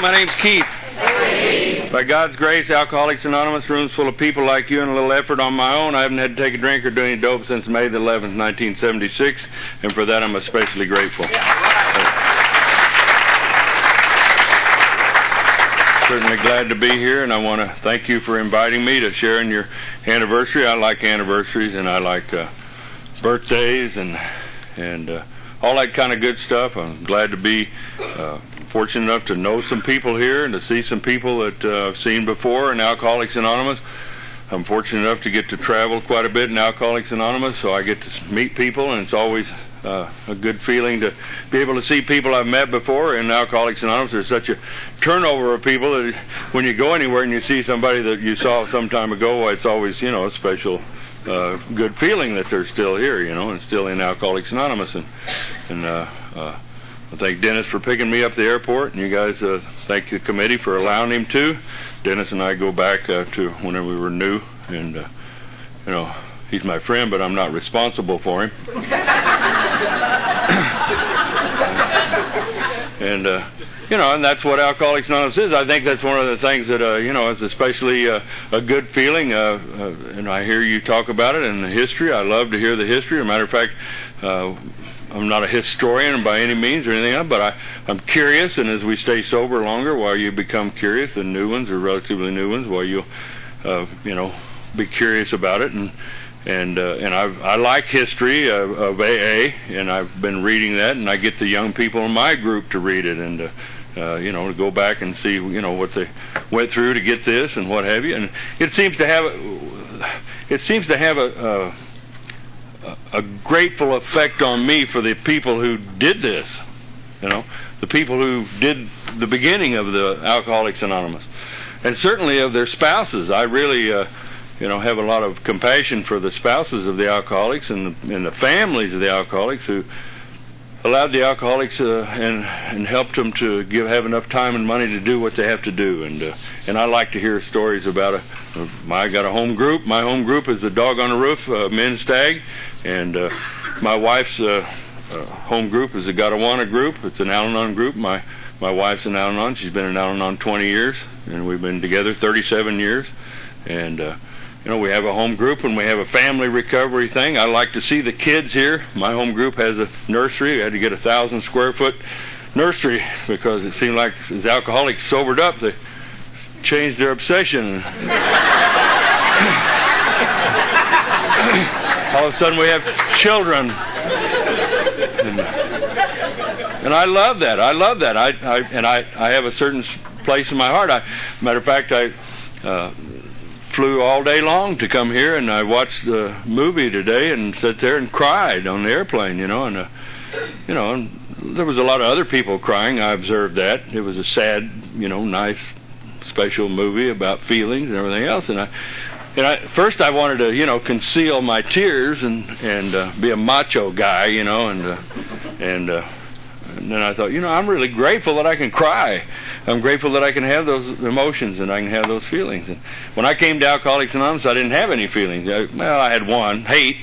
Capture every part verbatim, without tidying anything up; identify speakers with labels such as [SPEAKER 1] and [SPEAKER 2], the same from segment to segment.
[SPEAKER 1] my name's Keith. By God's grace, Alcoholics Anonymous, room's full of people like you, and a little effort on my own. I haven't had to take a drink or do any dope since May the eleventh, nineteen seventy-six, and for that I'm especially grateful. Certainly glad to be here, and I want to thank you for inviting me to share in your anniversary. I like anniversaries, and I like uh, birthdays, and and uh, all that kind of good stuff. I'm glad to be uh, fortunate enough to know some people here and to see some people that uh, I've seen before in Alcoholics Anonymous. I'm fortunate enough to get to travel quite a bit in Alcoholics Anonymous, so I get to meet people, and it's always uh, a good feeling to be able to see people I've met before in Alcoholics Anonymous. There's such a turnover of people that when you go anywhere and you see somebody that you saw some time ago, it's always, you know, a special uh, good feeling that they're still here, you know, and still in Alcoholics Anonymous. And, and uh, uh, I thank Dennis for picking me up at the airport, and you guys uh, thank the committee for allowing him to. Dennis and I go back uh, to whenever we were new, and, uh, you know, he's my friend, but I'm not responsible for him. and, uh, you know, and that's what Alcoholics Anonymous is. I think that's one of the things that, uh, you know, is especially uh, a good feeling. Uh, uh, and I hear you talk about it in the history. I love to hear the history. As a matter of fact, uh, I'm not a historian by any means or anything else, but I, I'm curious, and as we stay sober longer, while you become curious, the new ones or relatively new ones, while you, uh, you know, be curious about it. And and uh, and I've, I like history of, of A A, and I've been reading that, and I get the young people in my group to read it, and uh, uh, you know, to go back and see, you know, what they went through to get this and what have you. And it seems to have it seems to have a, a, a grateful effect on me for the people who did this, you know, the people who did the beginning of the Alcoholics Anonymous, and certainly of their spouses. I really. Uh, you know, have a lot of compassion for the spouses of the alcoholics and the, and the families of the alcoholics who allowed the alcoholics uh, and and helped them to give have enough time and money to do what they have to do. And uh, and I like to hear stories about a. I got a home group. My home group is the Dog on the Roof uh, Men's Stag, and uh, my wife's uh, uh, home group is the Gadawana group. It's an Al-Anon group. My my wife's an Al-Anon. She's been in Al-Anon twenty years, and we've been together thirty-seven years, and. Uh, You know, we have a home group and we have a family recovery thing. I like to see the kids here. My home group has a nursery. We had to get a thousand square foot nursery because it seemed like as alcoholics sobered up, they changed their obsession. All of a sudden we have children. And, and I love that. I love that. I, I and I, I have a certain place in my heart. I, matter of fact, I... Uh, flew all day long to come here, and I watched the movie today and sat there and cried on the airplane, you know, and, uh, you know, and there was a lot of other people crying. I observed that. It was a sad, you know, nice, special movie about feelings and everything else, and I, and I, first I wanted to, you know, conceal my tears and, and uh, be a macho guy, you know, and, uh, and, uh, and then I thought, you know, I'm really grateful that I can cry. I'm grateful that I can have those emotions and I can have those feelings. And when I came to Alcoholics Anonymous, I didn't have any feelings. I, well, I had one, hate.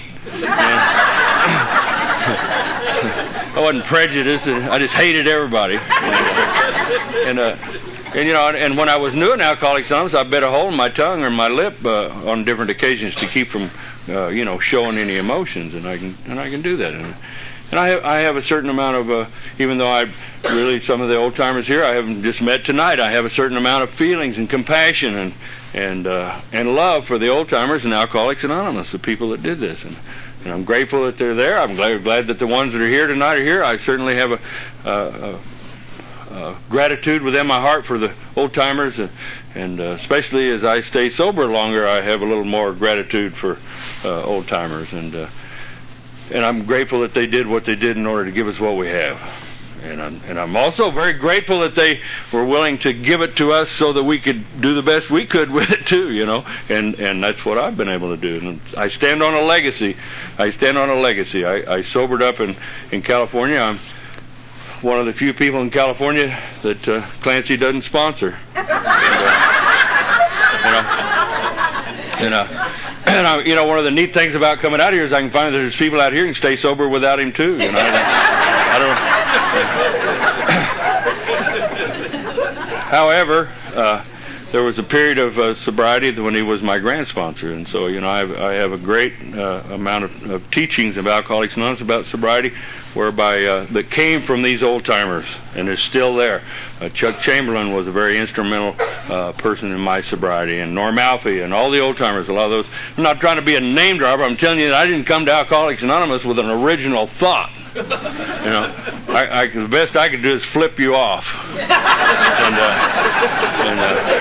[SPEAKER 1] I wasn't prejudiced. I just hated everybody. And, uh, and you know, and when I was new in Alcoholics Anonymous, I bit a hole in my tongue or my lip uh, on different occasions to keep from, uh, you know, showing any emotions. And I can and I can do that. And, And I have, I have a certain amount of, uh, even though I really, some of the old timers here I haven't just met tonight, I have a certain amount of feelings and compassion and and uh, and love for the old timers and Alcoholics Anonymous, the people that did this. And, and I'm grateful that they're there. I'm glad, glad that the ones that are here tonight are here. I certainly have a, a, a, a gratitude within my heart for the old timers, and, and uh, especially as I stay sober longer, I have a little more gratitude for uh, old timers. And uh, And I'm grateful that they did what they did in order to give us what we have. And I'm, and I'm also very grateful that they were willing to give it to us so that we could do the best we could with it too, you know. And and that's what I've been able to do. And I stand on a legacy. I stand on a legacy. I, I sobered up in, in California. I'm one of the few people in California that uh, Clancy doesn't sponsor. And, uh, you know, and, uh, And I, you know, one of the neat things about coming out here is I can find that there's people out here who can stay sober without him too. You know, I don't. I don't however, uh, there was a period of uh, sobriety when he was my grand sponsor, and so you know I have, I have a great uh, amount of, of teachings of Alcoholics Anonymous about sobriety, whereby uh, that came from these old timers and is still there. Uh, Chuck Chamberlain was a very instrumental uh, person in my sobriety, and Norm Alfie and all the old timers. A lot of those. I'm not trying to be a name dropper. I'm telling you that I didn't come to Alcoholics Anonymous with an original thought. You know, I, I, the best I could do is flip you off. And, uh, and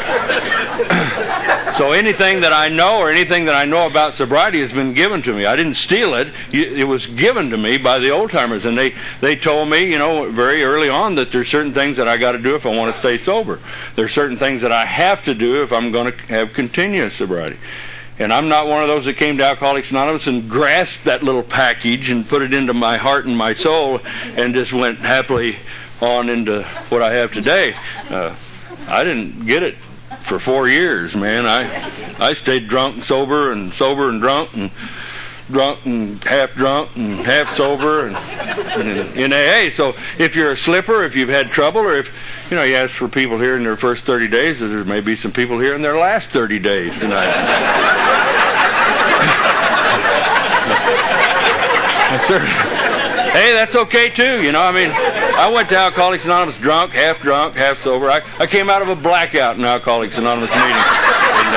[SPEAKER 1] uh, so anything that I know or anything that I know about sobriety has been given to me. I didn't steal it. It was given to me by the old timers, and they, they told me, you know, very early on that there's certain things that I got to do if I want to stay sober. There's certain things that I have to do if I'm going to have continuous sobriety. And I'm not one of those that came to Alcoholics Anonymous and grasped that little package and put it into my heart and my soul and just went happily on into what I have today. Uh, I didn't get it for four years, man. I I stayed drunk and sober and sober and drunk and drunk and half drunk and half sober and, and in A A. So if you're a slipper, if you've had trouble, or if you know you ask for people here in their first thirty days, there may be some people here in their last thirty days tonight. Hey, that's okay too, you know. I mean, I went to Alcoholics Anonymous drunk, half drunk, half sober. I, I came out of a blackout in Alcoholics Anonymous meeting. And,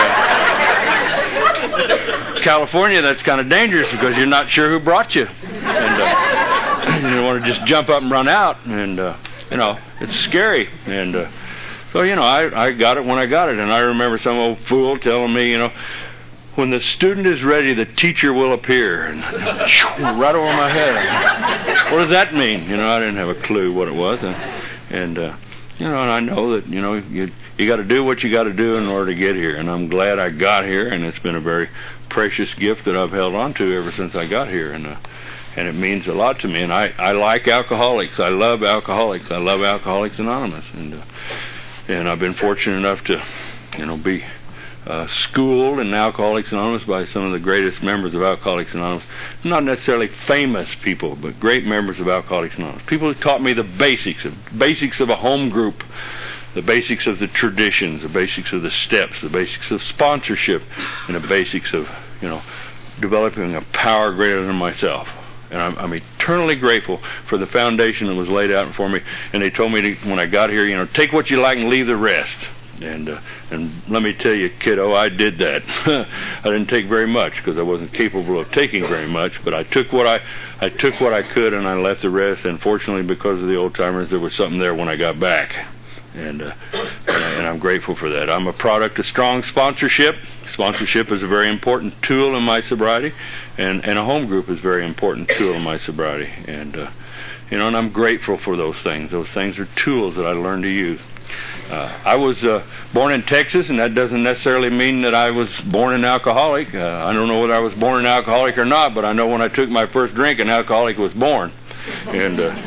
[SPEAKER 1] uh, California, that's kind of dangerous because you're not sure who brought you, and uh, you don't want to just jump up and run out, and uh, you know it's scary. And uh, so you know, I I got it when I got it, and I remember some old fool telling me, you know, when the student is ready, the teacher will appear, and right over my head. What does that mean? You know, I didn't have a clue what it was, and, and uh, you know, and I know that you know you you got to do what you got to do in order to get here, and I'm glad I got here, and it's been a very precious gift that I've held on to ever since I got here, and uh, and it means a lot to me. And I I like alcoholics. I love alcoholics. I love Alcoholics Anonymous, and uh, and I've been fortunate enough to, you know, be Uh, schooled in Alcoholics Anonymous by some of the greatest members of Alcoholics Anonymous. Not necessarily famous people, but great members of Alcoholics Anonymous. People who taught me the basics, of basics of a home group, the basics of the traditions, the basics of the steps, the basics of sponsorship, and the basics of, you know, developing a power greater than myself. And I'm, I'm eternally grateful for the foundation that was laid out for me. And they told me to, when I got here, you know, take what you like and leave the rest. And uh, and let me tell you, kiddo, I did that. I didn't take very much because I wasn't capable of taking very much. But I took what I I took what I could, and I left the rest. And fortunately, because of the old timers, there was something there when I got back. And uh, and, I, and I'm grateful for that. I'm a product of strong sponsorship. Sponsorship is a very important tool in my sobriety, and and a home group is a very important tool in my sobriety. And uh, you know, and I'm grateful for those things. Those things are tools that I learned to use. Uh, I was uh, born in Texas, and that doesn't necessarily mean that I was born an alcoholic. Uh, I don't know whether I was born an alcoholic or not, but I know when I took my first drink, an alcoholic was born. And uh,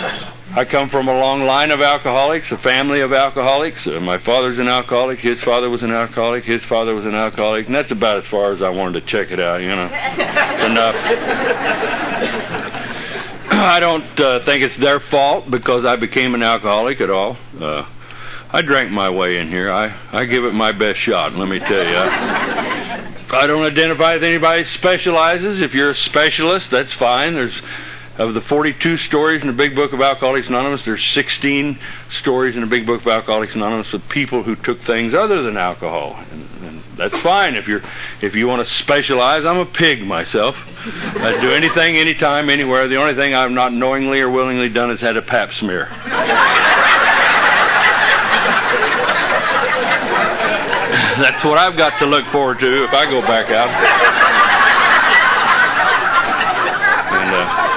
[SPEAKER 1] I come from a long line of alcoholics, a family of alcoholics. Uh, my father's an alcoholic. His father was an alcoholic. His father was an alcoholic. And that's about as far as I wanted to check it out, you know. Enough. I don't uh, think it's their fault because I became an alcoholic at all. Uh, I drank my way in here. I, I give it my best shot, let me tell you. I, I don't identify with anybody who specializes. If you're a specialist, that's fine. There's of the forty-two stories in the Big Book of Alcoholics Anonymous, there's sixteen stories in the Big Book of Alcoholics Anonymous of people who took things other than alcohol. And, and that's fine. If you're if you want to specialize, I'm a pig myself. I'd do anything, anytime, anywhere. The only thing I've not knowingly or willingly done is had a pap smear. That's what I've got to look forward to if I go back out. And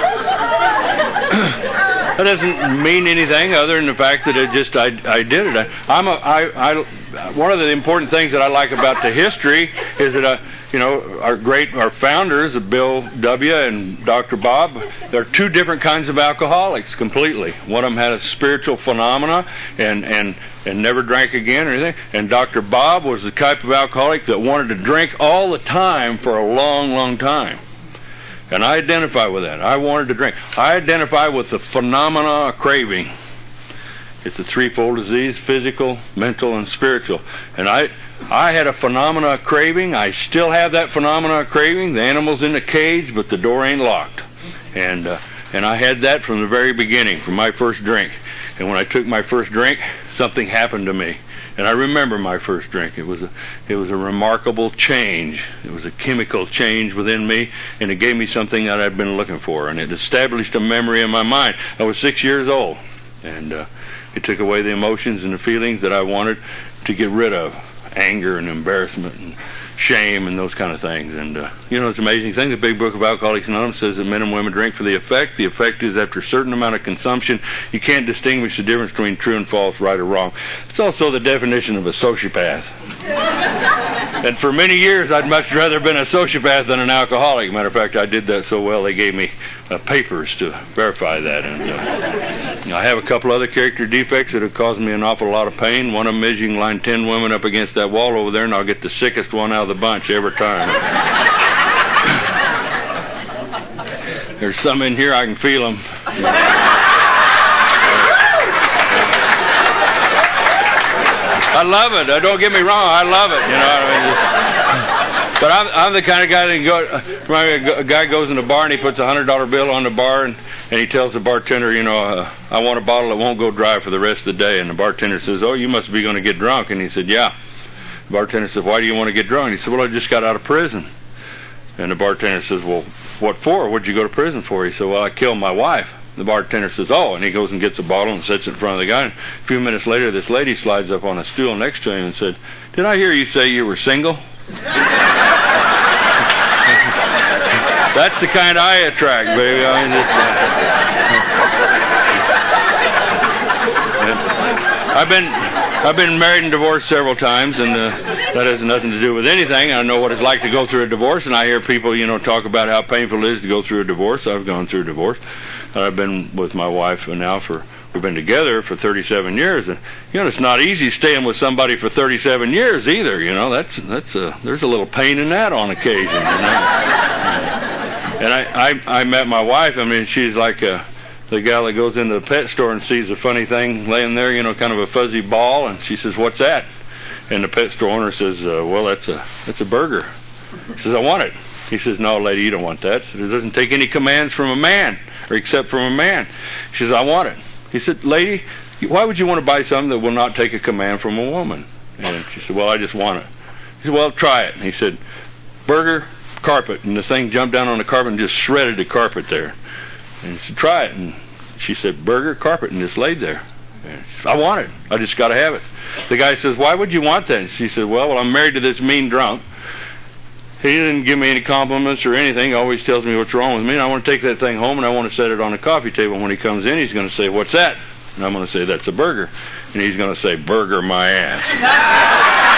[SPEAKER 1] uh, that doesn't mean anything other than the fact that it just I I did it. I, I'm a I I one of the important things that I like about the history is that I, you know, our great our founders, Bill W. and Doctor Bob, they're two different kinds of alcoholics completely. One of them had a spiritual phenomena and and and never drank again or anything. And Doctor Bob was the type of alcoholic that wanted to drink all the time for a long, long time. And I identify with that. I wanted to drink. I identify with the phenomena of craving. It's a threefold disease: physical, mental, and spiritual. And I I had a phenomena craving. I still have that phenomena craving. The animal's in the cage, but the door ain't locked. And uh, and I had that from the very beginning, from my first drink. And when I took my first drink, something happened to me. And I remember my first drink. It was a, it was a remarkable change. It was a chemical change within me, and it gave me something that I'd been looking for. And it established a memory in my mind. I was six years old, and uh, it took away the emotions and the feelings that I wanted to get rid of. Anger and embarrassment and shame and those kind of things. And, uh, you know, it's an amazing thing. The Big Book of Alcoholics Anonymous says that men and women drink for the effect. The effect is after a certain amount of consumption, you can't distinguish the difference between true and false, right or wrong. It's also the definition of a sociopath. And for many years, I'd much rather been a sociopath than an alcoholic. Matter of fact, I did that so well, they gave me uh, papers to verify that. And uh, you know, I have a couple other character defects that have caused me an awful lot of pain. One of them is you can line ten women up against that wall over there, and I'll get the sickest one out of the bunch every time. There's some in here, I can feel them. I love it. Uh, don't get me wrong. I love it. You know. I mean, just, but I'm, I'm the kind of guy that can go. A guy goes in a bar and he puts a hundred dollar bill on the bar, and, and he tells the bartender, you know, uh, I want a bottle that won't go dry for the rest of the day. And the bartender says, oh, you must be going to get drunk. And he said, yeah. The bartender said, why do you want to get drunk? And he said, well, I just got out of prison. And the bartender says, well, what for? What'd you go to prison for? He said, well, I killed my wife. The bartender says, oh, and he goes and gets a bottle and sets it in front of the guy. And a few minutes later, this lady slides up on a stool next to him and said, did I hear you say you were single? That's the kind I attract, baby. I mean, uh, I've been I've been married and divorced several times, and uh, that has nothing to do with anything. I know what it's like to go through a divorce, and I hear people, you know, talk about how painful it is to go through a divorce. I've gone through a divorce. I've been with my wife now for, we've been together for thirty-seven years, and, you know, it's not easy staying with somebody for thirty-seven years either, you know. That's, that's a, there's a little pain in that on occasion, you know. And I, I, I met my wife. I mean, she's like a, the gal that goes into the pet store and sees a funny thing laying there, you know, kind of a fuzzy ball, and she says, what's that? And the pet store owner says, uh, well, that's a, that's a burger. She says, I want it. He says, no, lady, you don't want that. It doesn't take any commands from a man, or except from a man. She says, I want it. He said, lady, why would you want to buy something that will not take a command from a woman? And she said, well, I just want it. He said, well, try it. And he said, burger, carpet. And the thing jumped down on the carpet and just shredded the carpet there. And he said, try it. And she said, burger, carpet, and just laid there. And she said, I want it. I just got to have it. The guy says, why would you want that? And she said, well, well, I'm married to this mean drunk. He didn't give me any compliments or anything. He always tells me what's wrong with me. And I want to take that thing home, and I want to set it on the coffee table. When he comes in, he's going to say, what's that? And I'm going to say, that's a burger. And he's going to say, burger my ass.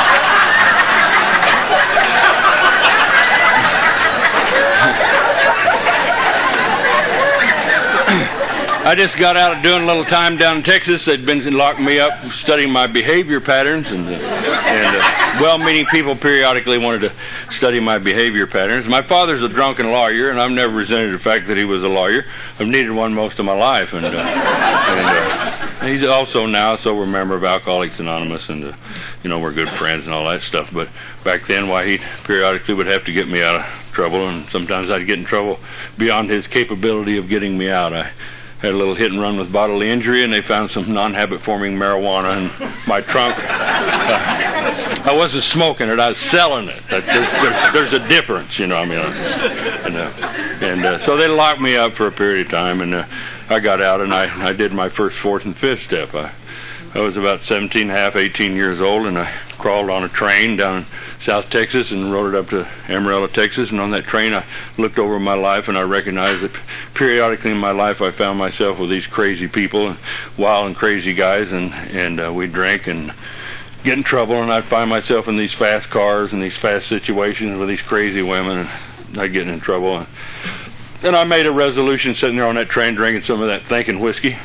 [SPEAKER 1] I just got out of doing a little time down in Texas. They'd been locking me up studying my behavior patterns, and, uh, and uh, well-meaning people periodically wanted to study my behavior patterns. My father's a drunken lawyer, and I've never resented the fact that he was a lawyer. I've needed one most of my life, and, uh, and uh, he's also now, so we're a member of Alcoholics Anonymous, and uh, you know, we're good friends and all that stuff. But back then, why he periodically would have to get me out of trouble, and sometimes I'd get in trouble beyond his capability of getting me out. I had a little hit and run with bodily injury, and they found some non-habit forming marijuana in my trunk. Uh, I wasn't smoking it, I was selling it. There's, there's, there's a difference, you know. I mean, and, uh, and uh, so they locked me up for a period of time, and uh, I got out, and I, I did my first, fourth, and fifth step. I, I was about seventeen and a half, eighteen years old, and I crawled on a train down in South Texas and rode it up to Amarillo, Texas. And on that train, I looked over my life, and I recognized that periodically in my life I found myself with these crazy people, and wild and crazy guys, and, and uh, we'd drink and get in trouble, and I'd find myself in these fast cars and these fast situations with these crazy women, and I'd get in trouble. And then I made a resolution sitting there on that train drinking some of that thinking whiskey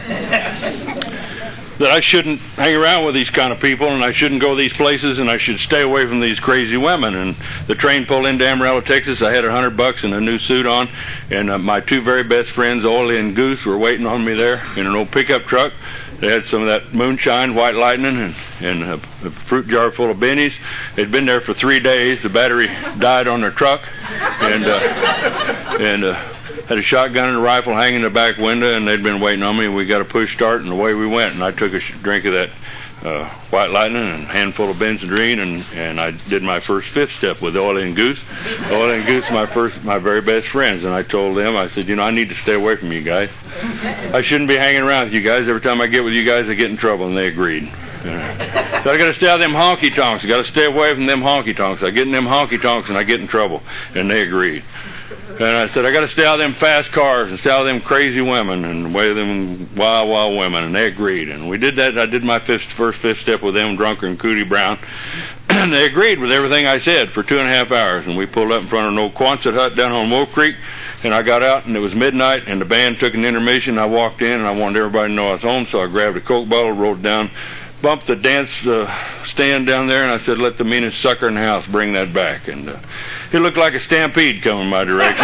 [SPEAKER 1] that I shouldn't hang around with these kind of people, and I shouldn't go these places, and I should stay away from these crazy women. And the train pulled into Amarillo, Texas. I had a hundred bucks and a new suit on, and uh, my two very best friends, Oily and Goose, were waiting on me there in an old pickup truck. They had some of that moonshine, White Lightning, and, and a, a fruit jar full of bennies. They'd been there for three days. The battery died on their truck, and uh, and uh, had a shotgun and a rifle hanging in the back window, and they'd been waiting on me, and we got a push start, and away we went. And I took a sh- drink of that uh, White Lightning and a handful of Benzedrine, and, and I did my first fifth step with Oily and Goose. Oily and Goose, my first, my very best friends, and I told them, I said, you know, I need to stay away from you guys. I shouldn't be hanging around with you guys. Every time I get with you guys, I get in trouble, and they agreed. Uh, so I got to stay out of them honky tonks. I got to stay away from them honky tonks. I get in them honky tonks, and I get in trouble, and they agreed. And I said, I got to stay out of them fast cars and stay out of them crazy women and away with them wild, wild women. And they agreed. And we did that. I did my fifth, first fifth step with them, Drunker and Cootie Brown. And they agreed with everything I said for two and a half hours. And we pulled up in front of an old Quonset hut down on Wolf Creek. And I got out, and it was midnight, and the band took an intermission. I walked in, and I wanted everybody to know I was home, so I grabbed a Coke bottle, rolled down, bumped the dance uh, stand down there, and I said, let the meanest sucker in the house bring that back. And uh, it looked like a stampede coming my direction.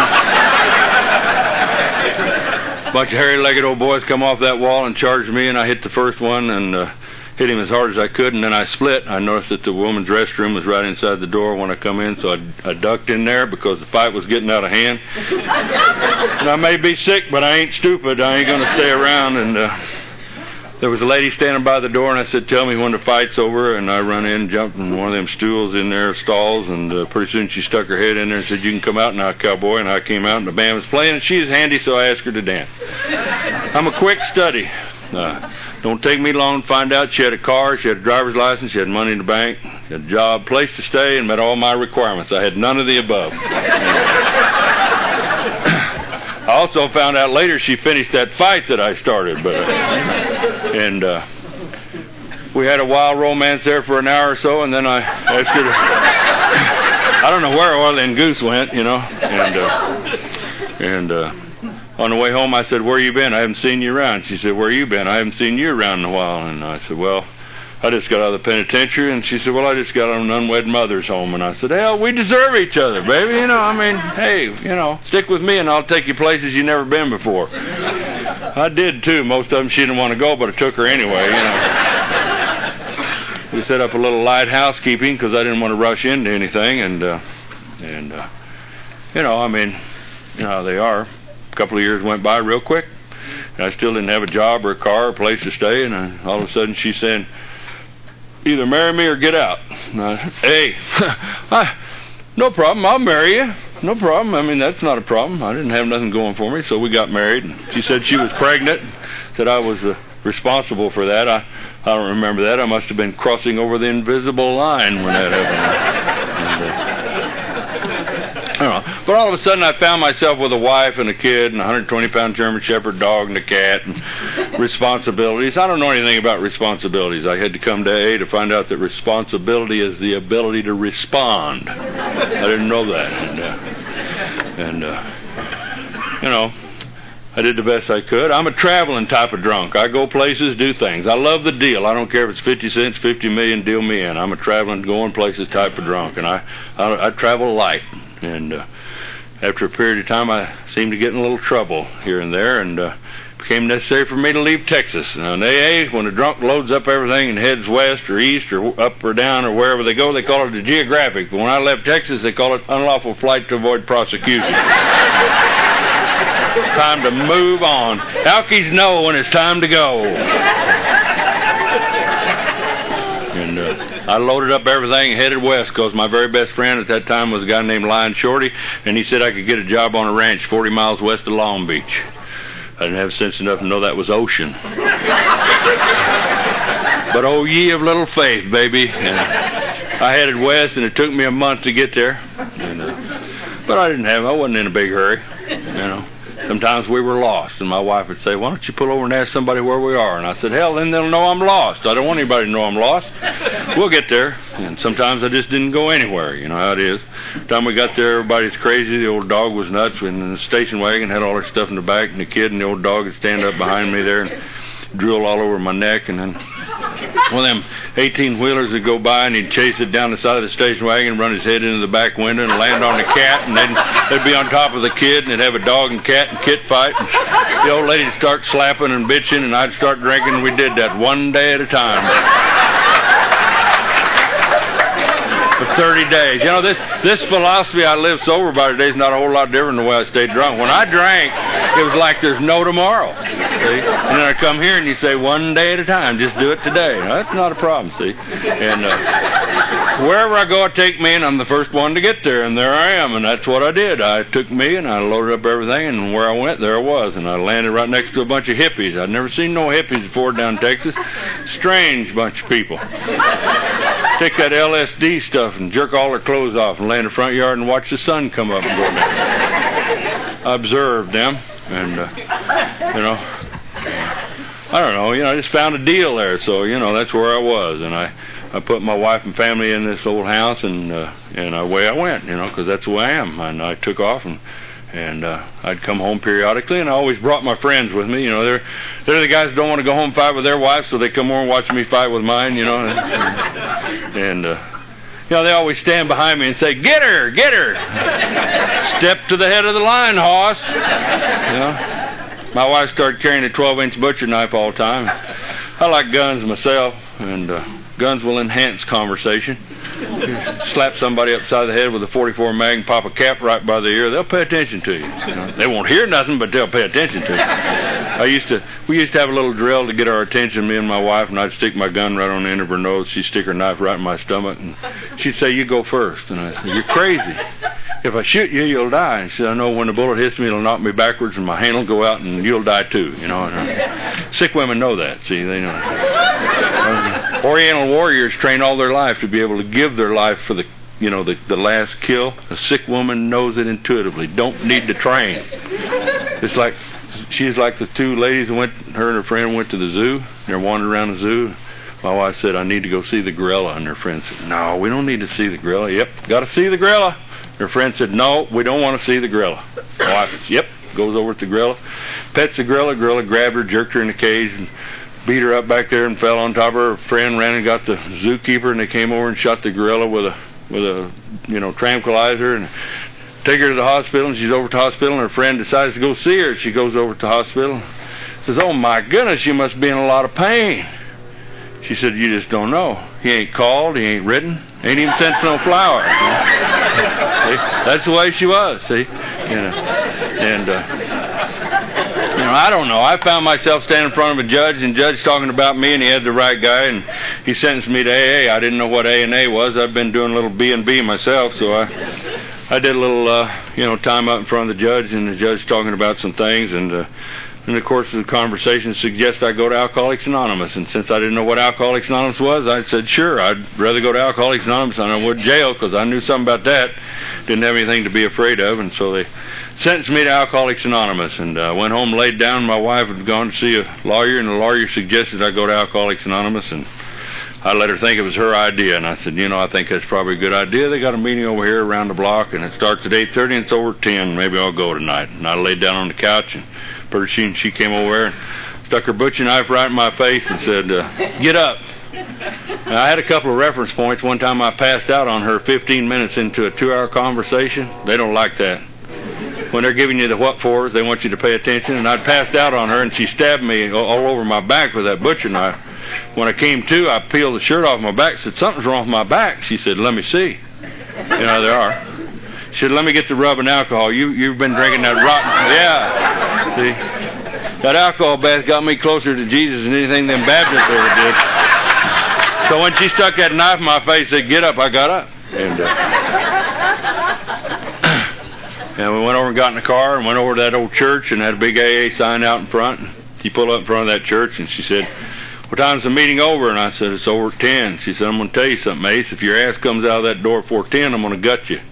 [SPEAKER 1] A bunch of hairy-legged old boys come off that wall and charged me, and I hit the first one and uh, hit him as hard as I could, and then I split. I noticed that the woman's restroom was right inside the door when I come in, so I, I ducked in there because the fight was getting out of hand. And I may be sick, but I ain't stupid. I ain't going to stay around. And uh, there was a lady standing by the door, and I said, tell me when the fight's over. And I run in, jumped in one of them stools in there, stalls, and uh, pretty soon she stuck her head in there and said, you can come out now, cowboy. And I came out, and the band was playing, and she was handy, so I asked her to dance. I'm a quick study. Uh, don't take me long to find out. She had a car, she had a driver's license, she had money in the bank, she had a job, place to stay, and met all my requirements. I had none of the above. I also found out later she finished that fight that I started, but uh, and uh, we had a wild romance there for an hour or so, and then I asked her to, I don't know where Oily and Goose went, you know, and uh, and uh, on the way home I said, where you been? I haven't seen you around. She said, where you been? I haven't seen you around in a while. And I said, well, I just got out of the penitentiary. And she said, well, I just got on an unwed mother's home. And I said, hell, we deserve each other, baby. You know, I mean, hey, you know, stick with me and I'll take you places you've never been before. I did, too. Most of them she didn't want to go, but I took her anyway, you know. We set up a little light housekeeping because I didn't want to rush into anything. And, uh, and uh, you know, I mean, you know how they are. A couple of years went by real quick, and I still didn't have a job or a car or a place to stay, and I, all of a sudden she said, either marry me or get out. And I said, hey, I, no problem, I'll marry you. No problem. I mean, that's not a problem. I didn't have nothing going for me, so we got married. And she said she was pregnant, said I was uh, responsible for that. I, I don't remember that. I must have been crossing over the invisible line when that happened. And, uh, I don't know. But all of a sudden I found myself with a wife and a kid and a one hundred twenty pound German Shepherd dog and a cat and responsibilities. I don't know anything about responsibilities. I had to come to A A to find out that responsibility is the ability to respond. I didn't know that. And, uh, and uh, you know, I did the best I could. I'm a traveling type of drunk. I go places, do things. I love the deal. I don't care if it's fifty cents, fifty million, deal me in. I'm a traveling, going places type of drunk. And I, I, I travel light. And uh, after a period of time, I seemed to get in a little trouble here and there, and uh, it became necessary for me to leave Texas. Now, in A A, when a drunk loads up everything and heads west or east or up or down or wherever they go, they call it a geographic. But when I left Texas, they call it unlawful flight to avoid prosecution. Time to move on. Alkies know when it's time to go. And uh, I loaded up everything and headed west because my very best friend at that time was a guy named Lion Shorty, and he said I could get a job on a ranch forty miles west of Long Beach. I didn't have sense enough to know that was ocean. But oh, ye of little faith, baby. And I headed west, and it took me a month to get there. And, uh, but I didn't have, I wasn't in a big hurry, you know. Sometimes we were lost, and my wife would say, why don't you pull over and ask somebody where we are? And I said, hell, then they'll know I'm lost. I don't want anybody to know I'm lost. We'll get there. And sometimes I just didn't go anywhere. You know how it is. The time we got there, everybody's crazy. The old dog was nuts. And the station wagon had all their stuff in the back, and the kid and the old dog would stand up behind me there and drool all over my neck. And then one of them eighteen-wheelers would go by, and he'd chase it down the side of the station wagon, run his head into the back window, and land on the cat, and then they'd be on top of the kid, and they'd have a dog and cat and kit fight. And the old lady'd start slapping and bitching, and I'd start drinking, and we did that one day at a time. For thirty days. You know, this this philosophy I live sober by today is not a whole lot different than the way I stayed drunk. When I drank, it was like there's no tomorrow. See? And then I come here and you say one day at a time, just do it today. Now, that's not a problem, see? And uh, wherever I go, I take me, and I'm the first one to get there, and there I am, and that's what I did. I took me, and I loaded up everything, and where I went, there I was, and I landed right next to a bunch of hippies. I'd never seen no hippies before down in Texas. Strange bunch of people. Take that L S D stuff and jerk all their clothes off and lay in the front yard and watch the sun come up and go down. I observed them, and, uh, you know, I don't know, you know, I just found a deal there, so, you know, that's where I was, and I, I put my wife and family in this old house, and, uh, and away I went, you know, because that's the way I am, and I took off, and And uh, I'd come home periodically, and I always brought my friends with me. You know, they're they're the guys who don't want to go home and fight with their wives, so they come over and watch me fight with mine. You know, and, and uh, you know, they always stand behind me and say, "Get her, get her! Step to the head of the line, hoss." You know, my wife started carrying a twelve-inch butcher knife all the time. I like guns myself, and uh, guns will enhance conversation. Slap somebody upside the head with a forty-four mag and pop a cap right by the ear, they'll pay attention to you. You know, they won't hear nothing, but they'll pay attention to you. I used to, we used to have a little drill to get our attention, me and my wife, and I'd stick my gun right on the end of her nose. She'd stick her knife right in my stomach, and she'd say, "You go first." And I said, "You're crazy. If I shoot you, you'll die." And she said, "I know when the bullet hits me, it'll knock me backwards, and my hand will go out, and you'll die too." You know, and, uh, sick women know that. See, they know. Uh, Oriental warriors train all their life to be able to give their life for the, you know, the, the last kill. A sick woman knows it intuitively. Don't need to train. It's like, she's like the two ladies who went, her and her friend went to the zoo. They're wandering around the zoo. My wife said, "I need to go see the gorilla." And her friend said, "No, we don't need to see the gorilla." "Yep, got to see the gorilla." Her friend said, "No, we don't want to see the gorilla." My wife said, "Yep," goes over to the gorilla, pets the gorilla. Gorilla grabbed her, jerked her in the cage, and beat her up back there and fell on top of her. Her friend ran and got the zookeeper, and they came over and shot the gorilla with a with a you know tranquilizer and take her to the hospital. And she's over to the hospital, and her friend decides to go see her. She goes over to the hospital, says, "Oh my goodness, you must be in a lot of pain." She said, "You just don't know. He ain't called, he ain't written, ain't even sent no flower." See? That's the way she was. See, you know, and. Uh, You know, I don't know. I found myself standing in front of a judge, and judge talking about me, and he had the right guy, and he sentenced me to A A. I didn't know what A and A was. I've been doing a little B and B myself, so I I did a little, uh, you know, time up in front of the judge, and the judge talking about some things, and uh, in the course of the conversation suggested I go to Alcoholics Anonymous, and since I didn't know what Alcoholics Anonymous was, I said, sure, I'd rather go to Alcoholics Anonymous than I would jail, because I knew something about that. Didn't have anything to be afraid of, and so they sentenced me to Alcoholics Anonymous, and I uh, went home, laid down. My wife had gone to see a lawyer, and the lawyer suggested I go to Alcoholics Anonymous, and I let her think it was her idea, and I said, you know, I think that's probably a good idea. They got a meeting over here around the block, and it starts at eight thirty, and it's over at ten. Maybe I'll go tonight. And I laid down on the couch, and pretty soon she came over there and stuck her butcher knife right in my face and said, uh, get up. Now, I had a couple of reference points. One time I passed out on her fifteen minutes into a two-hour conversation. They don't like that. When they're giving you the what fors, they want you to pay attention. And I'd passed out on her, and she stabbed me all over my back with that butcher knife. When I came to, I peeled the shirt off my back, said, something's wrong with my back. She said, let me see. You know, there are. She said, let me get the rubbing alcohol. You, you've been drinking that rotten. Yeah. See? That alcohol bath got me closer to Jesus than anything them Baptists ever did. So when she stuck that knife in my face, said, get up, I got up. And, uh, and we went over and got in the car and went over to that old church and had a big A A sign out in front. She pulled up in front of that church and she said, what time's the meeting over? And I said, it's over at ten. She said, I'm going to tell you something, Ace. If your ass comes out of that door before ten, I'm going to gut you.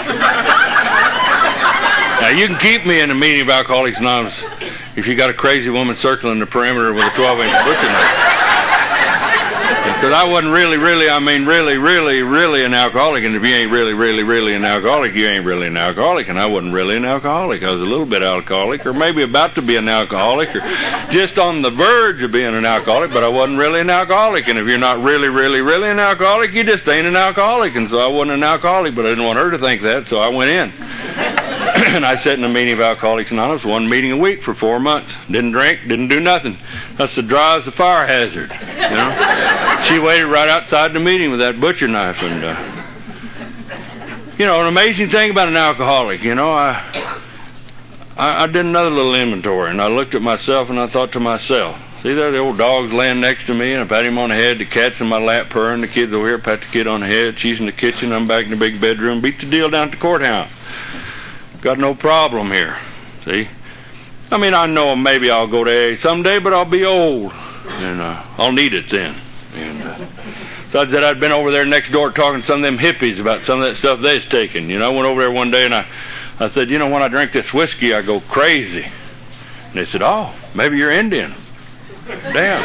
[SPEAKER 1] Now, you can keep me in the meeting of Alcoholics Anonymous if you got a crazy woman circling the perimeter with a twelve-inch butcher knife. Because I wasn't really, really, I mean, really, really, really an alcoholic. And if you ain't really, really, really an alcoholic, you ain't really an alcoholic. And I wasn't really an alcoholic. I was a little bit alcoholic, or maybe about to be an alcoholic, or just on the verge of being an alcoholic, but I wasn't really an alcoholic. And if you're not really, really, really an alcoholic, you just ain't an alcoholic. And so I wasn't an alcoholic, but I didn't want her to think that, so I went in. And I sat in a meeting of Alcoholics Anonymous, one meeting a week for four months. Didn't drink, didn't do nothing. That's the dry as a fire hazard, you know. She waited right outside the meeting with that butcher knife. And, uh, you know, an amazing thing about an alcoholic, you know, I, I, I did another little inventory, and I looked at myself, and I thought to myself, see there, the old dog's laying next to me, and I pat him on the head, the cat's in my lap purring, the kid's over here, pat the kid on the head, she's in the kitchen, I'm back in the big bedroom, beat the deal down at the courthouse. Got no problem here, see? I mean, I know maybe I'll go to A A someday, but I'll be old, and uh, I'll need it then. And uh, so I said I'd been over there next door talking to some of them hippies about some of that stuff they's taking. You know, I went over there one day, and I, I said, you know, when I drink this whiskey, I go crazy. And they said, oh, maybe you're Indian. Damn.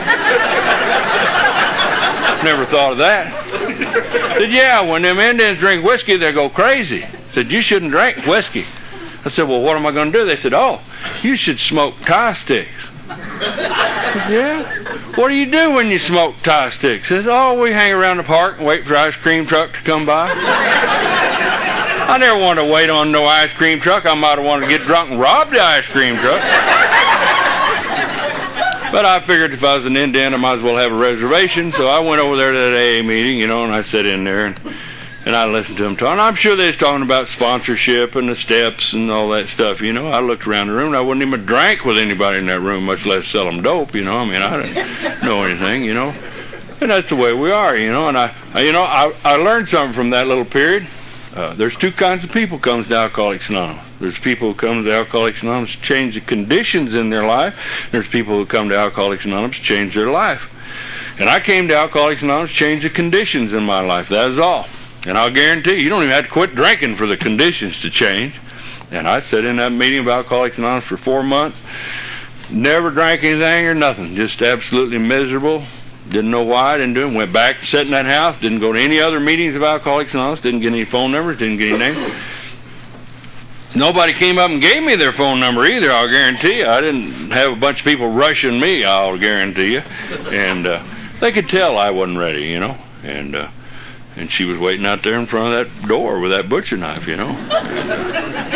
[SPEAKER 1] Never thought of that. I said, yeah, when them Indians drink whiskey, they go crazy. I said, you shouldn't drink whiskey. I said, well, what am I going to do? They said, oh, you should smoke tie sticks. I said, yeah? What do you do when you smoke tie sticks? I said, oh, we hang around the park and wait for ice cream truck to come by. I never wanted to wait on no ice cream truck. I might have wanted to get drunk and rob the ice cream truck. But I figured if I was an Indian, I might as well have a reservation. So I went over there to that A A meeting, you know, and I sat in there, and, and I listened to them talk. And I'm sure they was talking about sponsorship and the steps and all that stuff, you know. I looked around the room, and I wouldn't even drink with anybody in that room, much less sell them dope, you know. I mean, I didn't know anything, you know. And that's the way we are, you know. And, I, I you know, I, I learned something from that little period. Uh, there's two kinds of people who comes to Alcoholics Anonymous. There's people who come to Alcoholics Anonymous to change the conditions in their life. There's people who come to Alcoholics Anonymous to change their life. And I came to Alcoholics Anonymous to change the conditions in my life. That is all. And I'll guarantee you, you don't even have to quit drinking for the conditions to change. And I sat in that meeting of Alcoholics Anonymous for four months. Never drank anything or nothing. Just absolutely miserable. Didn't know why, didn't do it. Went back to sit in that house, didn't go to any other meetings of Alcoholics Anonymous, didn't get any phone numbers, didn't get any names. Nobody came up and gave me their phone number either, I'll guarantee you. I didn't have a bunch of people rushing me, I'll guarantee you. And uh, they could tell I wasn't ready, you know. And uh, and she was waiting out there in front of that door with that butcher knife, you know. And, uh,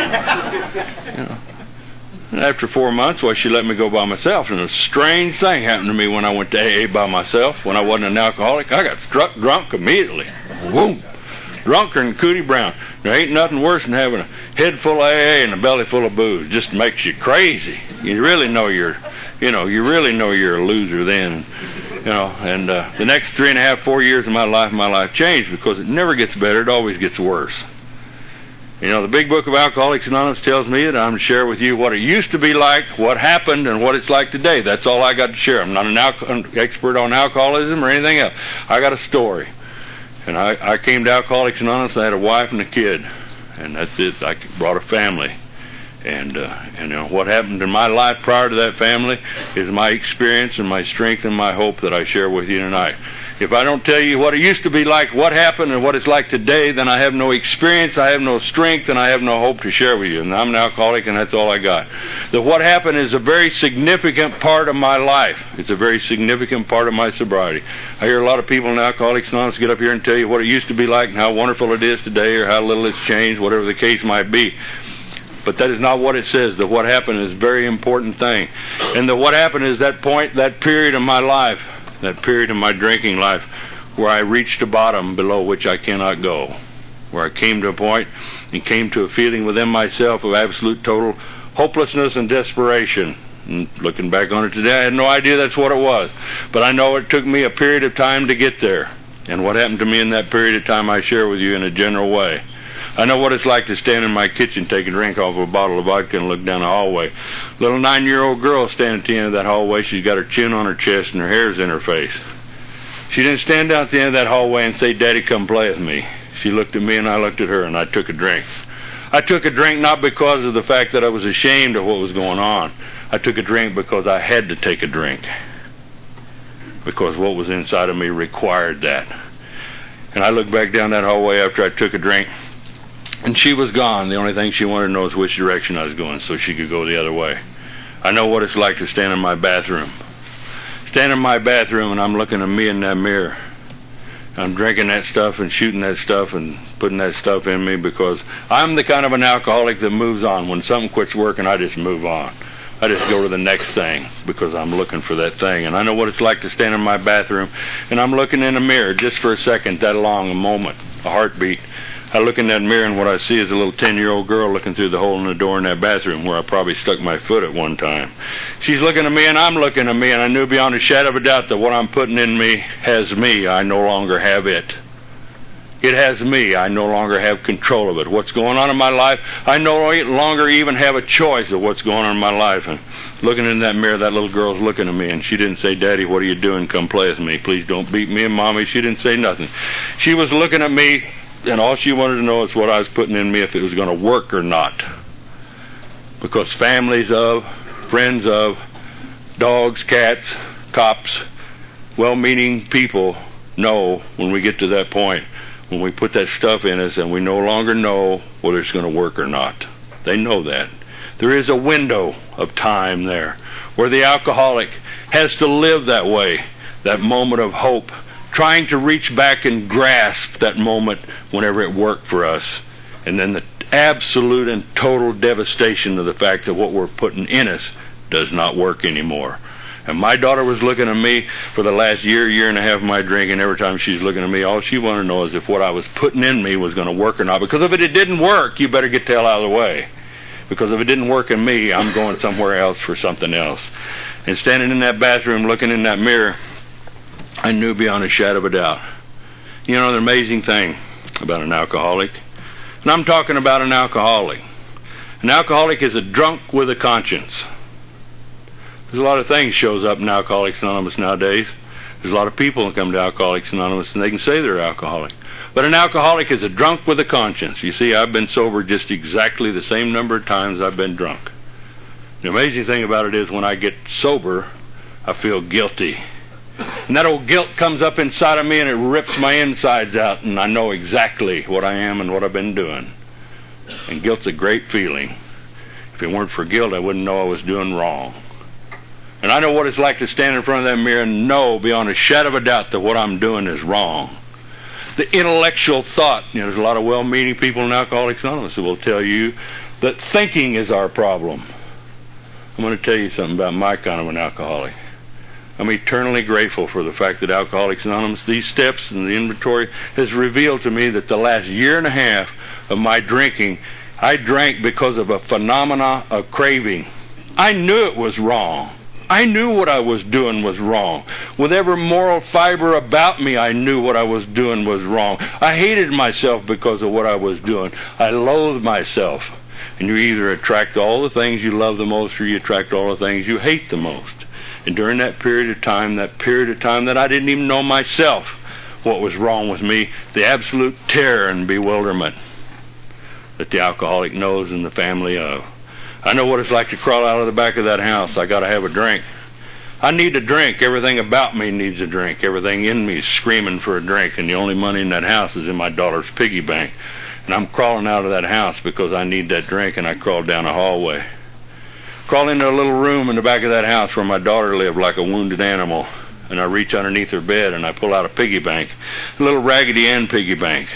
[SPEAKER 1] you know. And after four months, well, she let me go by myself. And a strange thing happened to me when I went to A A by myself. When I wasn't an alcoholic, I got struck drunk immediately. Whoom! Drunker than Cootie Brown. There ain't nothing worse than having a head full of A A and a belly full of booze. It just makes you crazy. You really know you're, you know, you really know you're a loser then. You know, and uh, the next three and a half, four years of my life, my life changed because it never gets better. It always gets worse. You know, the big book of Alcoholics Anonymous tells me that I'm to share with you what it used to be like, what happened, and what it's like today. That's all I got to share. I'm not an, alco- an expert on alcoholism or anything else. I got a story. And I, I came to Alcoholics Anonymous. I had a wife and a kid. And that's it. I brought a family. And, uh, and you know, what happened in my life prior to that family is my experience and my strength and my hope that I share with you tonight. If I don't tell you what it used to be like, what happened, and what it's like today, then I have no experience, I have no strength, and I have no hope to share with you. And I'm an alcoholic, and that's all I got. The what happened is a very significant part of my life. It's a very significant part of my sobriety. I hear a lot of people in Alcoholics Anonymous get up here and tell you what it used to be like and how wonderful it is today or how little it's changed, whatever the case might be. But that is not what it says. The what happened is a very important thing. And the what happened is that point, that period of my life, that period of my drinking life where I reached a bottom below which I cannot go, where I came to a point and came to a feeling within myself of absolute total hopelessness and desperation. And looking back on it today, I had no idea that's what it was. But I know it took me a period of time to get there. And what happened to me in that period of time I share with you in a general way. I know what it's like to stand in my kitchen, take a drink off of a bottle of vodka and look down the hallway. Little nine-year-old girl standing at the end of that hallway. She's got her chin on her chest and her hair's in her face. She didn't stand down at the end of that hallway and say, Daddy, come play with me. She looked at me and I looked at her and I took a drink. I took a drink not because of the fact that I was ashamed of what was going on. I took a drink because I had to take a drink. because what was inside of me required that. And I looked back down that hallway after I took a drink, and she was gone. The only thing she wanted to know is which direction I was going so she could go the other way. I know what it's like to stand in my bathroom. Stand in my bathroom and I'm looking at me in that mirror. I'm drinking that stuff and shooting that stuff and putting that stuff in me because I'm the kind of an alcoholic that moves on. When something quits working, I just move on. I just go to the next thing because I'm looking for that thing. And I know what it's like to stand in my bathroom and I'm looking in a mirror just for a second, that long, a moment, a heartbeat. I look in that mirror and what I see is a little ten-year-old girl looking through the hole in the door in that bathroom where I probably stuck my foot at one time. She's looking at me and I'm looking at me, and I knew beyond a shadow of a doubt that what I'm putting in me has me. I no longer have it. It has me. I no longer have control of it. What's going on in my life, I no longer even have a choice of what's going on in my life. And looking in that mirror, that little girl's looking at me, and she didn't say, "Daddy, what are you doing? Come play with me. Please don't beat me." And Mommy, she didn't say nothing. She was looking at me, and all she wanted to know is what I was putting in me, if it was going to work or not. Because families of, friends of, dogs, cats, cops, well-meaning people know when we get to that point, when we put that stuff in us and we no longer know whether it's going to work or not. They know that. There is a window of time there where the alcoholic has to live that way, that moment of hope, trying to reach back and grasp that moment whenever it worked for us, and then the absolute and total devastation of the fact that what we're putting in us does not work anymore. And my daughter was looking at me for the last year, year and a half of my drinking. Every time she's looking at me, all she wanted to know is if what I was putting in me was going to work or not. Because if it didn't work, you better get the hell out of the way. Because if it didn't work in me, I'm going somewhere else for something else. And standing in that bathroom, looking in that mirror, I knew beyond a shadow of a doubt. You know, the amazing thing about an alcoholic, and I'm talking about an alcoholic. An alcoholic is a drunk with a conscience. There's a lot of things shows up in Alcoholics Anonymous nowadays. There's a lot of people that come to Alcoholics Anonymous and they can say they're alcoholic. But an alcoholic is a drunk with a conscience. You see, I've been sober just exactly the same number of times I've been drunk. The amazing thing about it is when I get sober, I feel guilty. And that old guilt comes up inside of me and it rips my insides out, and I know exactly what I am and what I've been doing. And guilt's a great feeling. If it weren't for guilt, I wouldn't know I was doing wrong. And I know what it's like to stand in front of that mirror and know beyond a shadow of a doubt that what I'm doing is wrong. The intellectual thought, you know, there's a lot of well-meaning people in Alcoholics Anonymous who will tell you that thinking is our problem. I'm going to tell you something about my kind of an alcoholic. I'm eternally grateful for the fact that Alcoholics Anonymous, these steps and the inventory, has revealed to me that the last year and a half of my drinking, I drank because of a phenomena of craving. I knew it was wrong. I knew what I was doing was wrong. With every moral fiber about me, I knew what I was doing was wrong. I hated myself because of what I was doing. I loathed myself. And you either attract all the things you love the most or you attract all the things you hate the most. And during that period of time, that period of time that I didn't even know myself what was wrong with me, the absolute terror and bewilderment that the alcoholic knows in the family of. I know what it's like to crawl out of the back of that house. I got to have a drink. I need a drink. Everything about me needs a drink. Everything in me is screaming for a drink, and the only money in that house is in my daughter's piggy bank. And I'm crawling out of that house because I need that drink, and I crawl down a hallway. Crawl into a little room in the back of that house where my daughter lived like a wounded animal, and I reach underneath her bed, and I pull out a piggy bank, a little Raggedy Ann piggy bank.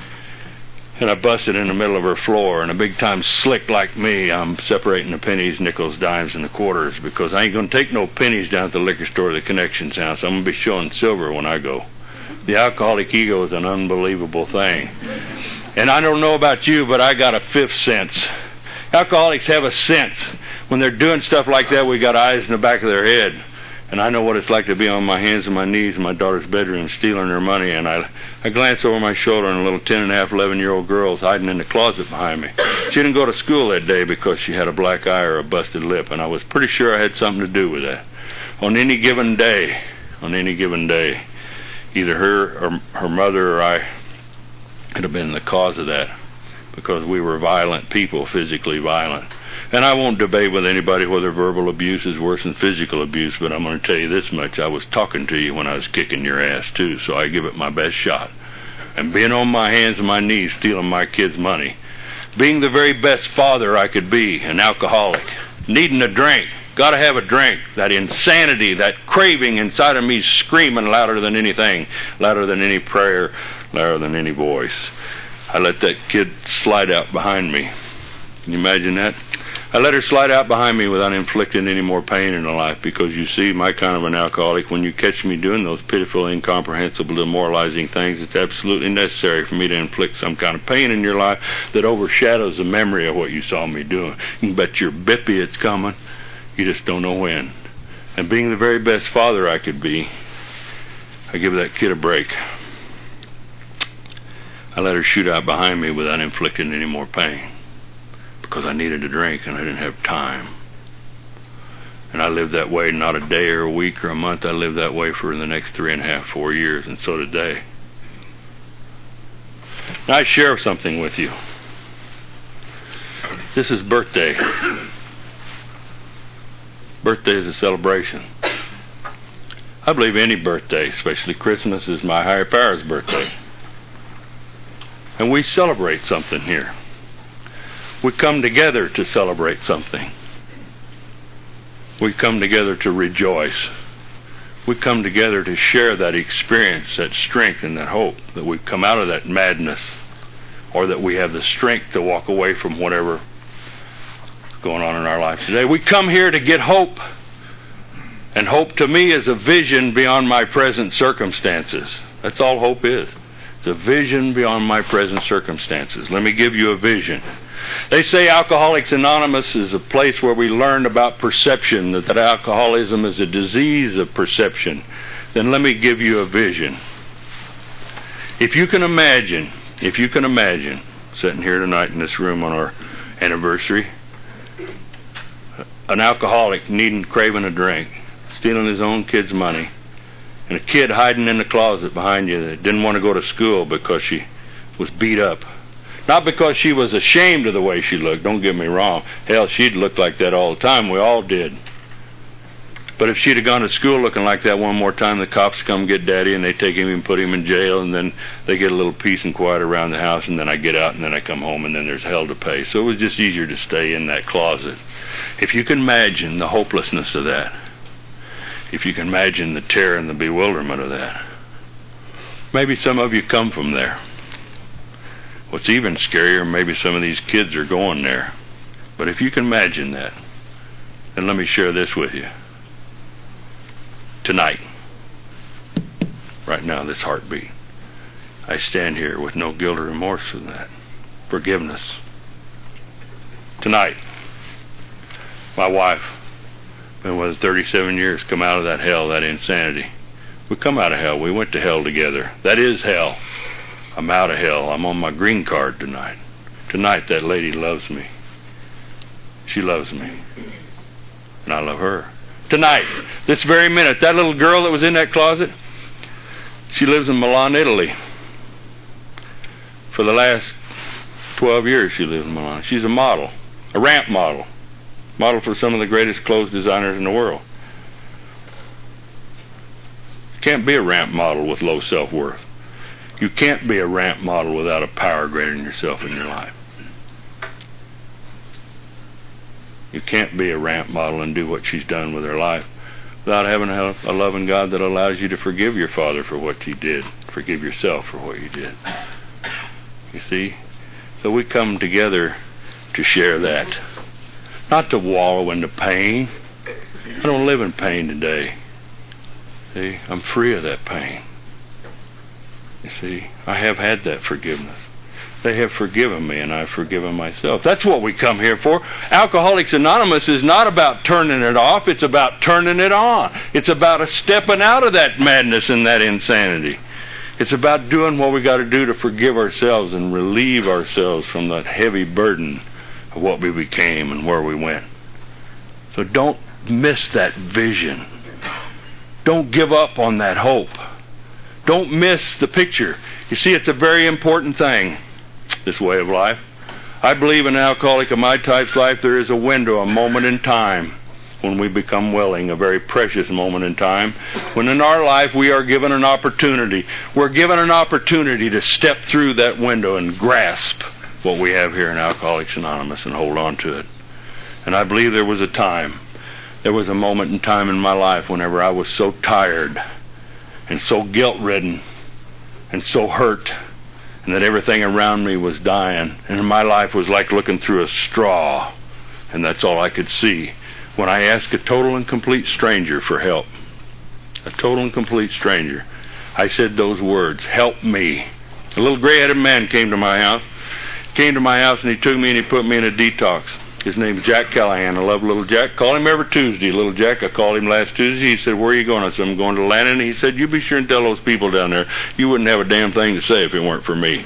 [SPEAKER 1] And I busted in the middle of her floor, and a big-time slick like me, I'm separating the pennies, nickels, dimes, and the quarters, because I ain't going to take no pennies down at the liquor store or the Connections house. I'm going to be showing silver when I go. The alcoholic ego is an unbelievable thing. And I don't know about you, but I got a fifth sense. Alcoholics have a sense. When they're doing stuff like that, we got eyes in the back of their head. And I know what it's like to be on my hands and my knees in my daughter's bedroom stealing her money. And I I glance over my shoulder and a little ten and a half, eleven-year-old girl's hiding in the closet behind me. She didn't go to school that day because she had a black eye or a busted lip. And I was pretty sure I had something to do with that. On any given day, on any given day, either her or her mother or I could have been the cause of that, because we were violent people, physically violent. And I won't debate with anybody whether verbal abuse is worse than physical abuse, but I'm going to tell you this much. I was talking to you when I was kicking your ass, too, so I give it my best shot. And being on my hands and my knees stealing my kids' money. Being the very best father I could be, an alcoholic. Needing a drink. Got to have a drink. That insanity, that craving inside of me screaming louder than anything. Louder than any prayer. Louder than any voice. I let that kid slide out behind me. Can you imagine that? I let her slide out behind me without inflicting any more pain in her life, because you see, my kind of an alcoholic, when you catch me doing those pitiful, incomprehensible, demoralizing things, it's absolutely necessary for me to inflict some kind of pain in your life that overshadows the memory of what you saw me doing. You can bet your bippy it's coming. You just don't know when. And being the very best father I could be, I give that kid a break. I let her shoot out behind me without inflicting any more pain, because I needed a drink and I didn't have time. And I lived that way not a day or a week or a month. I lived that way for the next three and a half, four years, and so did they. Now I share something with you. This is birthday. Birthday is a celebration. I believe any birthday, especially Christmas, is my higher power's birthday. And we celebrate something here. We come together to celebrate something. We come together to rejoice. We come together to share that experience, that strength, and that hope that we've come out of that madness, or that we have the strength to walk away from whatever is going on in our life today. We come here to get hope. And hope to me is a vision beyond my present circumstances. That's all hope is. It's a vision beyond my present circumstances. Let me give you a vision. They say Alcoholics Anonymous is a place where we learn about perception, that, that alcoholism is a disease of perception. Then let me give you a vision. If you can imagine, if you can imagine, sitting here tonight in this room on our anniversary, an alcoholic needing, craving a drink, stealing his own kid's money, and a kid hiding in the closet behind you that didn't want to go to school because she was beat up. Not because she was ashamed of the way she looked, don't get me wrong. Hell, she'd look like that all the time. We all did. But if she'd have gone to school looking like that one more time, the cops come get Daddy and they take him and put him in jail, and then they get a little peace and quiet around the house, and then I get out and then I come home and then there's hell to pay. So it was just easier to stay in that closet. If you can imagine the hopelessness of that, if you can imagine the terror and the bewilderment of that, maybe some of you come from there. What's even scarier, maybe some of these kids are going there. But if you can imagine that, then let me share this with you. Tonight, right now, this heartbeat, I stand here with no guilt or remorse for that. Forgiveness. Tonight, my wife, been with her thirty-seven years, come out of that hell, that insanity. We come out of hell. We went to hell together. That is hell. I'm out of hell. I'm on my green card tonight. Tonight, that lady loves me. She loves me. And I love her. Tonight, this very minute, that little girl that was in that closet, she lives in Milan, Italy. For the last twelve years, she lives in Milan. She's a model, a ramp model. Model for some of the greatest clothes designers in the world. You can't be a ramp model with low self-worth. You can't be a ramp model without a power greater than yourself in your life. You can't be a ramp model and do what she's done with her life without having a, a loving God that allows you to forgive your father for what he did, forgive yourself for what you did. You see? So we come together to share that. Not to wallow in the pain. I don't live in pain today. See? I'm free of that pain. You see? I have had that forgiveness. They have forgiven me, and I've forgiven myself. That's what we come here for. Alcoholics Anonymous is not about turning it off. It's about turning it on. It's about a stepping out of that madness and that insanity. It's about doing what we got to do to forgive ourselves and relieve ourselves from that heavy burden of what we became and where we went. So don't miss that vision. Don't give up on that hope. Don't miss the picture. You see, it's a very important thing, this way of life. I believe in an alcoholic of my type's life there is a window, a moment in time when we become willing, a very precious moment in time, when in our life we are given an opportunity. We're given an opportunity to step through that window and grasp what we have here in Alcoholics Anonymous and hold on to it. And I believe there was a time, there was a moment in time in my life whenever I was so tired and so guilt-ridden and so hurt, and that everything around me was dying, and my life was like looking through a straw, and that's all I could see. When I asked a total and complete stranger for help, a total and complete stranger, I said those words, "Help me." A little gray-headed man came to my house, came to my house, and he took me and he put me in a detox. His name's Jack Callahan. I love little Jack. Call him every Tuesday. Little Jack, I called him last Tuesday. He said, "Where are you going?" I said, "I'm going to Landon." He said, "You be sure and tell those people down there you wouldn't have a damn thing to say if it weren't for me."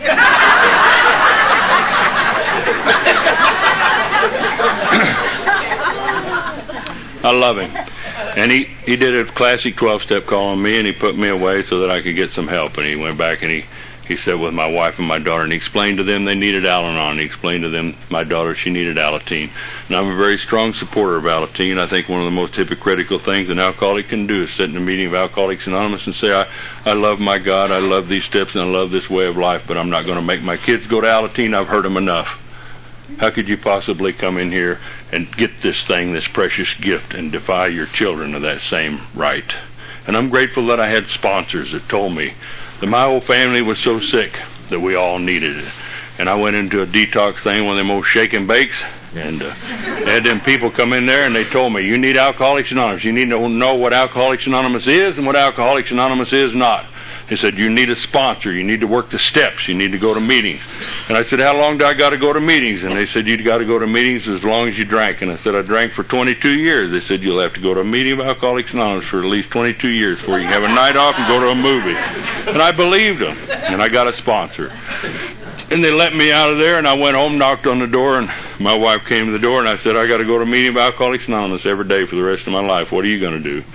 [SPEAKER 1] I love him. And he, he did a classic twelve-step call on me, and he put me away so that I could get some help. And he went back and he He said with my wife and my daughter, and he explained to them they needed Al-Anon. He explained to them, my daughter, she needed Alateen. And I'm a very strong supporter of Alateen. I think one of the most hypocritical things an alcoholic can do is sit in a meeting of Alcoholics Anonymous and say, I, I love my God, I love these steps, and I love this way of life, but I'm not going to make my kids go to Alateen. I've hurt them enough. How could you possibly come in here and get this thing, this precious gift, and defy your children of that same right? And I'm grateful that I had sponsors that told me that my whole family was so sick that we all needed it. And I went into a detox thing, one of them old shake and bakes, and uh, they had them people come in there and they told me, you need Alcoholics Anonymous. You need to know what Alcoholics Anonymous is and what Alcoholics Anonymous is not. He said, you need a sponsor. You need to work the steps. You need to go to meetings. And I said, how long do I got to go to meetings? And they said, you got to go to meetings as long as you drank. And I said, I drank for twenty-two years. They said, you'll have to go to a meeting of Alcoholics Anonymous for at least twenty-two years before you can have a night off and go to a movie. And I believed them. And I got a sponsor. And they let me out of there, and I went home, knocked on the door, and my wife came to the door, and I said, I got to go to a meeting of Alcoholics Anonymous every day for the rest of my life. What are you going to do?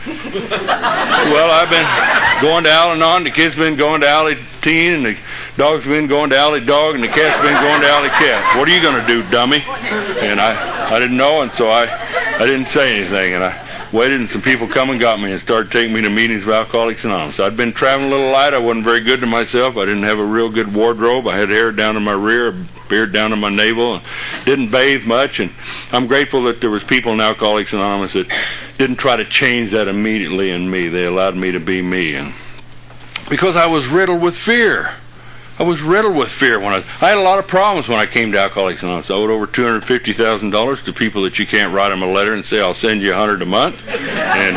[SPEAKER 1] Well, I've been going to Al-Anon. The kids been going to Alateen, and the dog's been going to Alley Dog, and the cat's been going to Alley Cat. What are you going to do, dummy? And I, I didn't know, and so I, I didn't say anything, and I waited, and some people come and got me and started taking me to meetings of Alcoholics Anonymous. I'd been traveling a little light. I wasn't very good to myself. I didn't have a real good wardrobe. I had hair down to my rear, a beard down to my navel, and didn't bathe much. And I'm grateful that there was people in Alcoholics Anonymous that didn't try to change that immediately in me. They allowed me to be me. And because I was riddled with fear. I was riddled with fear when I, I had a lot of problems when I came to Alcoholics Anonymous. I owed over two hundred fifty thousand dollars to people that you can't write them a letter and say, I'll send you a hundred a month. And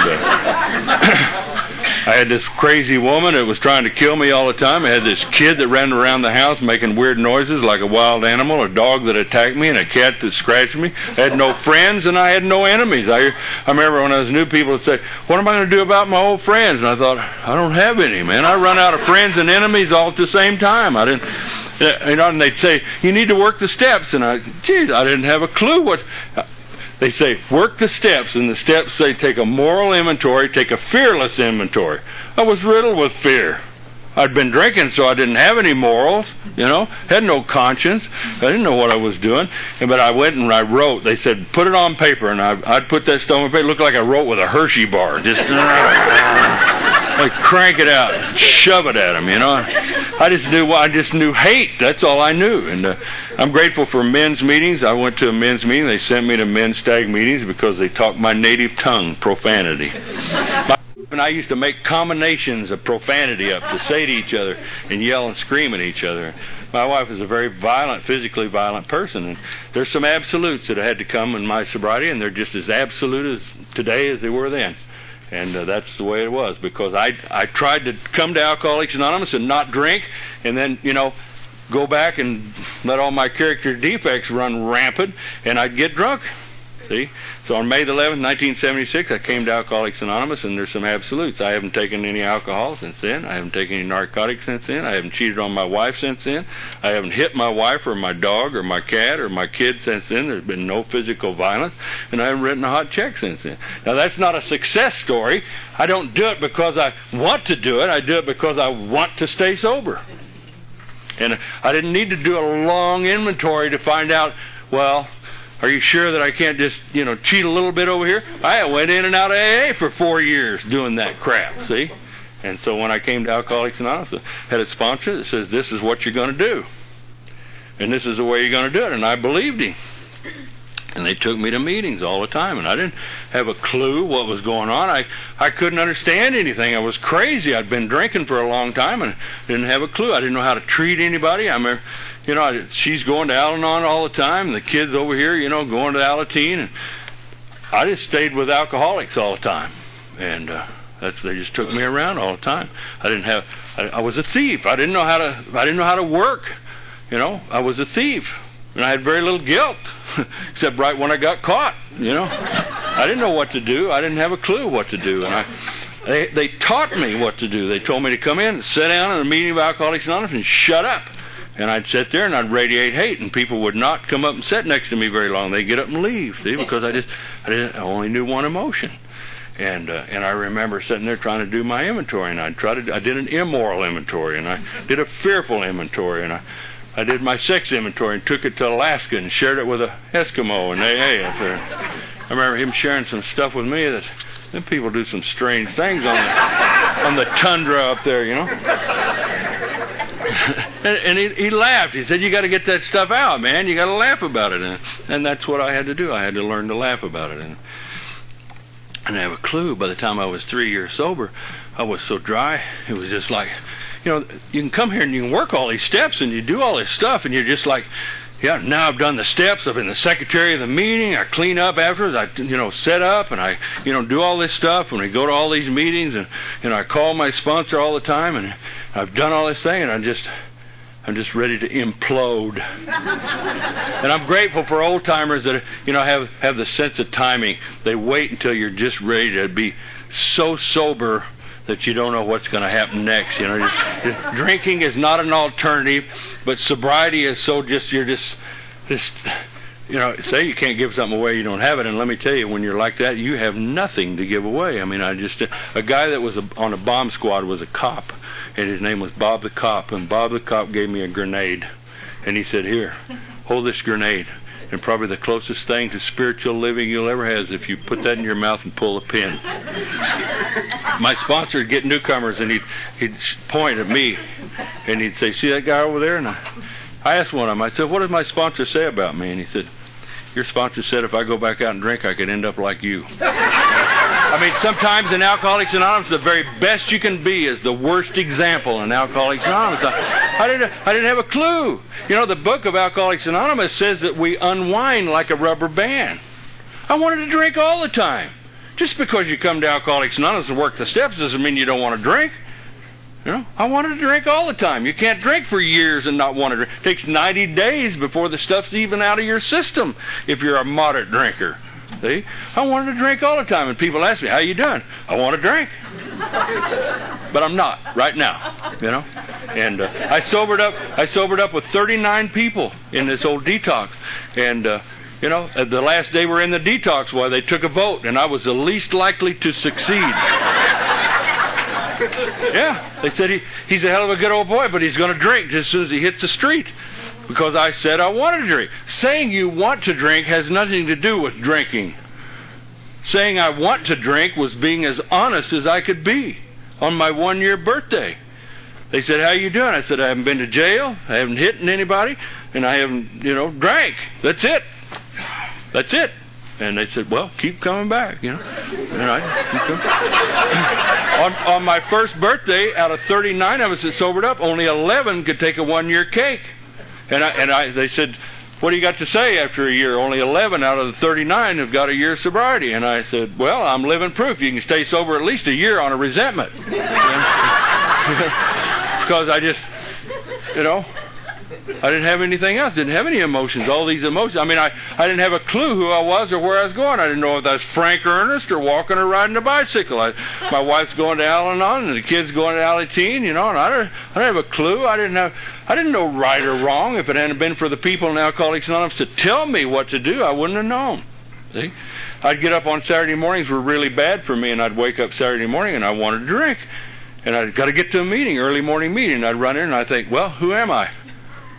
[SPEAKER 1] uh, I had this crazy woman that was trying to kill me all the time. I had this kid that ran around the house making weird noises like a wild animal, a dog that attacked me, and a cat that scratched me. I had no friends, and I had no enemies. I, I remember when I was new, people would say, what am I going to do about my old friends? And I thought, I don't have any, man. I run out of friends and enemies all at the same time. I didn't, you know, and they'd say, you need to work the steps. And I, geez, I didn't have a clue what... They say, work the steps, and the steps say take a moral inventory, take a fearless inventory. I was riddled with fear. I'd been drinking, so I didn't have any morals, you know, had no conscience. I didn't know what I was doing. But I went and I wrote. They said, put it on paper, and I, I'd put that stuff on paper. It looked like I wrote with a Hershey bar. Just like crank it out, shove it at them, you know. I just knew I just knew hate. That's all I knew. And uh, I'm grateful for men's meetings. I went to a men's meeting. They sent me to men's stag meetings because they talked my native tongue, profanity. And I used to make combinations of profanity up to say to each other and yell and scream at each other. My wife is a very violent, physically violent person, and there's some absolutes that had to come in my sobriety, and they're just as absolute as today as they were then. And uh, that's the way it was, because I I tried to come to Alcoholics Anonymous and not drink, and then, you know, go back and let all my character defects run rampant, and I'd get drunk. See? So on May the eleventh, nineteen seventy-six, I came to Alcoholics Anonymous, and there's some absolutes. I haven't taken any alcohol since then. I haven't taken any narcotics since then. I haven't cheated on my wife since then. I haven't hit my wife or my dog or my cat or my kid since then. There's been no physical violence, and I haven't written a hot check since then. Now, that's not a success story. I don't do it because I want to do it. I do it because I want to stay sober. And I didn't need to do a long inventory to find out, well, are you sure that I can't just, you know, cheat a little bit over here? I went in and out of A A for four years doing that crap, see? And so when I came to Alcoholics Anonymous, I had a sponsor that says, this is what you're going to do. And this is the way you're going to do it. And I believed him. And they took me to meetings all the time, and I didn't have a clue what was going on. I, I couldn't understand anything. I was crazy. I'd been drinking for a long time and didn't have a clue. I didn't know how to treat anybody. I remember, you know, I, she's going to Al-Anon all the time, and the kids over here, you know, going to Alateen, and I just stayed with alcoholics all the time. And uh, that's they just took me around all the time. I didn't have. I, I was a thief. I didn't know how to. I didn't know how to work. You know, I was a thief. And I had very little guilt, except right when I got caught, you know. I didn't know what to do. I didn't have a clue what to do. And I, they, they taught me what to do. They told me to come in, sit down in a meeting of Alcoholics Anonymous and shut up. And I'd sit there and I'd radiate hate, and people would not come up and sit next to me very long. They'd get up and leave, see, because I just I, didn't, I only knew one emotion. And uh, and I remember sitting there trying to do my inventory, and I tried to I did an immoral inventory, and I did a fearful inventory, and I I did my sex inventory and took it to Alaska and shared it with a Eskimo in A A up there. I remember him sharing some stuff with me that them people do some strange things on the on the tundra up there, you know. and and he, he laughed. He said, "You got to get that stuff out, man. You got to laugh about it." And, and that's what I had to do. I had to learn to laugh about it. And and I have a clue. By the time I was three years sober, I was so dry. It was just like, you know, you can come here and you can work all these steps and you do all this stuff, and you're just like, yeah, now I've done the steps. I've been the secretary of the meeting. I clean up afterwards. I, you know, set up and I, you know, do all this stuff. And we go to all these meetings, and, you know, I call my sponsor all the time, and I've done all this thing, and I'm just, I'm just ready to implode. And I'm grateful for old timers that, you know, have have the sense of timing. They wait until you're just ready to be so sober that you don't know what's going to happen next. You know, just, drinking is not an alternative, but sobriety is so just, you're just, just, you know, say you can't give something away, you don't have it. And let me tell you, when you're like that, you have nothing to give away. I mean, I just, a guy that was a, on a bomb squad was a cop, and his name was Bob the Cop. And Bob the Cop gave me a grenade, and he said, "Here, hold this grenade. And probably the closest thing to spiritual living you'll ever have is if you put that in your mouth and pull a pin." My sponsor would get newcomers, and he'd, he'd point at me, and he'd say, "See that guy over there?" And I, I asked one of them, I said, "What did my sponsor say about me?" And he said, "Your sponsor said if I go back out and drink, I could end up like you." I mean, sometimes in Alcoholics Anonymous, the very best you can be is the worst example in Alcoholics Anonymous. I, I didn't, I didn't have a clue. You know, the book of Alcoholics Anonymous says that we unwind like a rubber band. I wanted to drink all the time. Just because you come to Alcoholics Anonymous and work the steps doesn't mean you don't want to drink. You know, I wanted to drink all the time. You can't drink for years and not want to drink. It takes ninety days before the stuff's even out of your system if you're a moderate drinker. See? I wanted to drink all the time, and people ask me, "How you doing?" I want to drink. But I'm not right now, you know. And uh, I sobered up I sobered up with thirty-nine people in this old detox. And uh, you know, the last day we're in the detox, well, they took a vote, and I was the least likely to succeed. Yeah, they said he, he's a hell of a good old boy, but he's going to drink just as soon as he hits the street. Because I said I wanted to drink. Saying you want to drink has nothing to do with drinking. Saying I want to drink was being as honest as I could be on my one-year birthday. They said, "How you doing?" I said, "I haven't been to jail, I haven't hit anybody, and I haven't, you know, drank. That's it. That's it." And they said, "Well, keep coming back, you know." And I keep coming. on, on my first birthday, out of thirty-nine of us that sobered up, only eleven could take a one-year cake. And I, and I, they said, "What do you got to say after a year?" Only eleven out of the thirty-nine have got a year's sobriety. And I said, "Well, I'm living proof. You can stay sober at least a year on a resentment." Because I just, you know, I didn't have anything else. Didn't have any emotions. All these emotions. I mean, I, I didn't have a clue who I was or where I was going. I didn't know if I was Frank Ernest or walking or riding a bicycle. I, my wife's going to Al-Anon and the kid's going to Alateen, you know, and I don't, I don't have a clue. I didn't have, I didn't know right or wrong. If it hadn't been for the people in Alcoholics Anonymous to tell me what to do, I wouldn't have known. See? I'd get up on Saturday mornings were really bad for me, and I'd wake up Saturday morning and I wanted to drink. And I'd got to get to a meeting, early morning meeting. I'd run in and I'd think, well, who am I?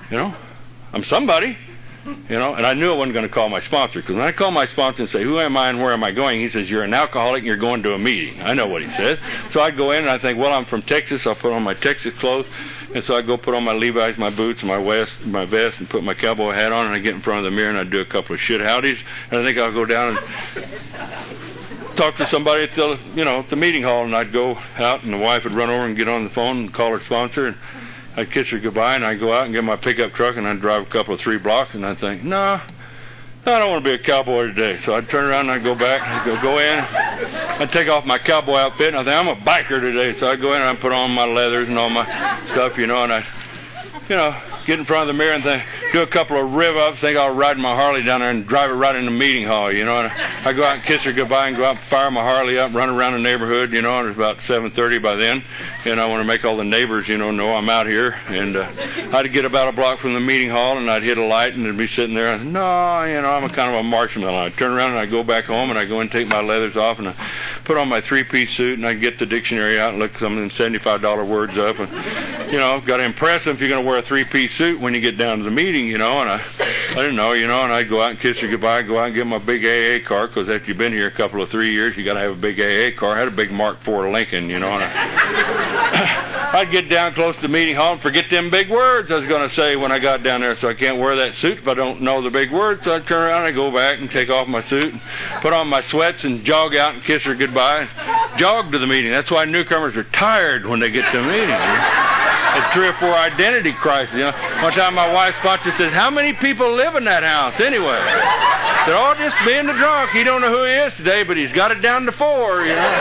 [SPEAKER 1] You know, I'm somebody. You know, and I knew I wasn't going to call my sponsor, because when I call my sponsor and say, who am I and where am I going, he says, you're an alcoholic and you're going to a meeting. I know what he says. So I'd go in and I think, well, I'm from Texas. I'll put on my Texas clothes. And so I'd go put on my Levi's, my boots, my vest, my vest, and put my cowboy hat on, and I'd get in front of the mirror and I'd do a couple of shit howdies. And I think I'll go down and talk to somebody at the, you know, at the meeting hall, and I'd go out and the wife would run over and get on the phone and call her sponsor, and I'd kiss her goodbye, and I'd go out and get my pickup truck, and I'd drive a couple of three blocks, and I'd think, no, no, I don't want to be a cowboy today. So I'd turn around and I'd go back, and I'd go, go in, I'd take off my cowboy outfit, and I'd think, I'm a biker today. So I'd go in and I'd put on my leathers and all my stuff, you know, and I'd, you know, get in front of the mirror and think, do a couple of rev-ups, think I'll ride my Harley down there and drive it right in the meeting hall, you know. And I go out and kiss her goodbye and go out and fire my Harley up and run around the neighborhood, you know, and it's about seven thirty by then. And I want to make all the neighbors, you know, know I'm out here. And uh, I'd get about a block from the meeting hall, and I'd hit a light, and it'd be sitting there. And no, you know, I'm a kind of a marshmallow. I'd turn around and I'd go back home, and I'd go and take my leathers off, and I'd put on my three-piece suit, and I'd get the dictionary out and look some of them seventy-five dollar words up. And, you know, got to impress them if you're going to wear a three-piece suit when you get down to the meeting, you know. And I, I didn't know, you know, and I'd go out and kiss her goodbye, go out and get my big A A car, because after you've been here a couple of three years, you got to have a big A A car. I had a big Mark four Lincoln, you know, and I, I'd get down close to the meeting hall and forget them big words I was going to say when I got down there, so I can't wear that suit if I don't know the big words. So I'd turn around and I'd go back and take off my suit, and put on my sweats, and jog out and kiss her goodbye, and jog to the meeting. That's why newcomers are tired when they get to the meeting. It's three or four identity crises. You know, one time my wife's sponsor said, "How many people live in that house anyway?" They're all just being the drunk. He don't know who he is today, but he's got it down to four. You know,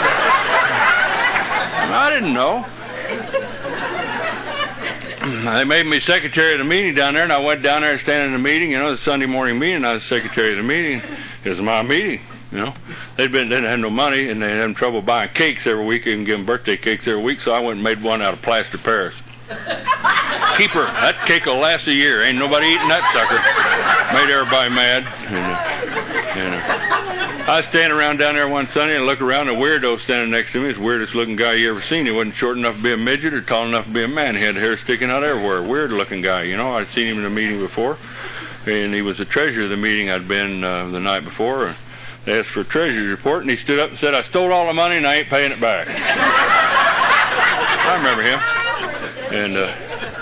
[SPEAKER 1] I didn't know. They made me secretary of the meeting down there, and I went down there and stand in the meeting. You know, the Sunday morning meeting. I was secretary of the meeting. It was my meeting. You know, they'd been they didn't have no money, and they had having trouble buying cakes every week. Even give them birthday cakes every week. So I went and made one out of plaster Paris. Keep her. That cake will last a year. Ain't nobody eating that sucker. Made everybody mad. And, uh, and, uh, I was standing around down there one Sunday and look around. A weirdo standing next to me. He's the weirdest looking guy you ever seen. He wasn't short enough to be a midget or tall enough to be a man. He had hair sticking out everywhere. Weird looking guy. You know, I'd seen him in a meeting before, and he was the treasurer of the meeting I'd been uh, the night before. They asked for a treasury report, and he stood up and said, "I stole all the money and I ain't paying it back." I remember him. And uh,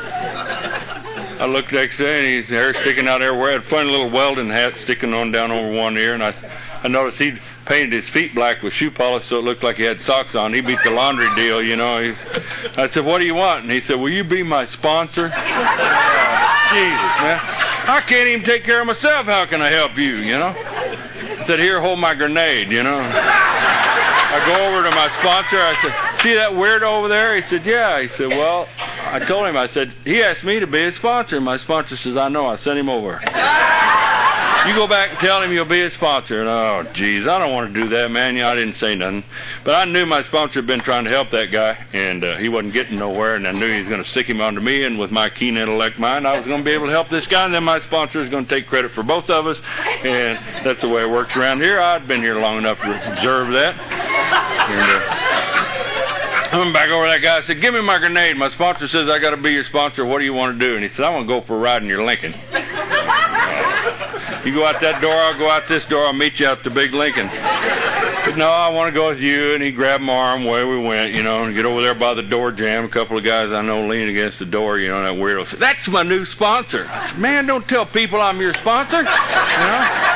[SPEAKER 1] I looked next day, and his hair sticking out everywhere. Had a funny little Weldon hat sticking on down over one ear, and I, I noticed he'd painted his feet black with shoe polish so it looked like he had socks on. He beat the laundry deal, you know. He's, I said, "What do you want?" And he said, "Will you be my sponsor?" Oh, Jesus, man. I can't even take care of myself. How can I help you, you know? I said, "Here, hold my grenade," you know. I go over to my sponsor. I said, "See that weirdo over there?" He said, "Yeah." He said, "Well," I told him, I said, "He asked me to be his sponsor." And my sponsor says, "I know. I sent him over. You go back and tell him you'll be his sponsor." And, oh, geez, I don't want to do that, man. Yeah, I didn't say nothing. But I knew my sponsor had been trying to help that guy, and uh, he wasn't getting nowhere, and I knew he was going to stick him onto me, and with my keen intellect mind, I was going to be able to help this guy, and then my sponsor was going to take credit for both of us, and that's the way it works around here. I'd been here long enough to observe that. And, uh, I went back over to that guy. I said, "Give me my grenade. My sponsor says I got to be your sponsor. What do you want to do?" And he said, "I want to go for a ride in your Lincoln." You go out that door, I'll go out this door. I'll meet you out the big Lincoln. But no, I want to go with you. And he grabbed my arm, away we went, you know, and get over there by the door jam. A couple of guys I know leaning against the door, you know, and that weirdo said, "That's my new sponsor." I said, "Man, don't tell people I'm your sponsor." You know?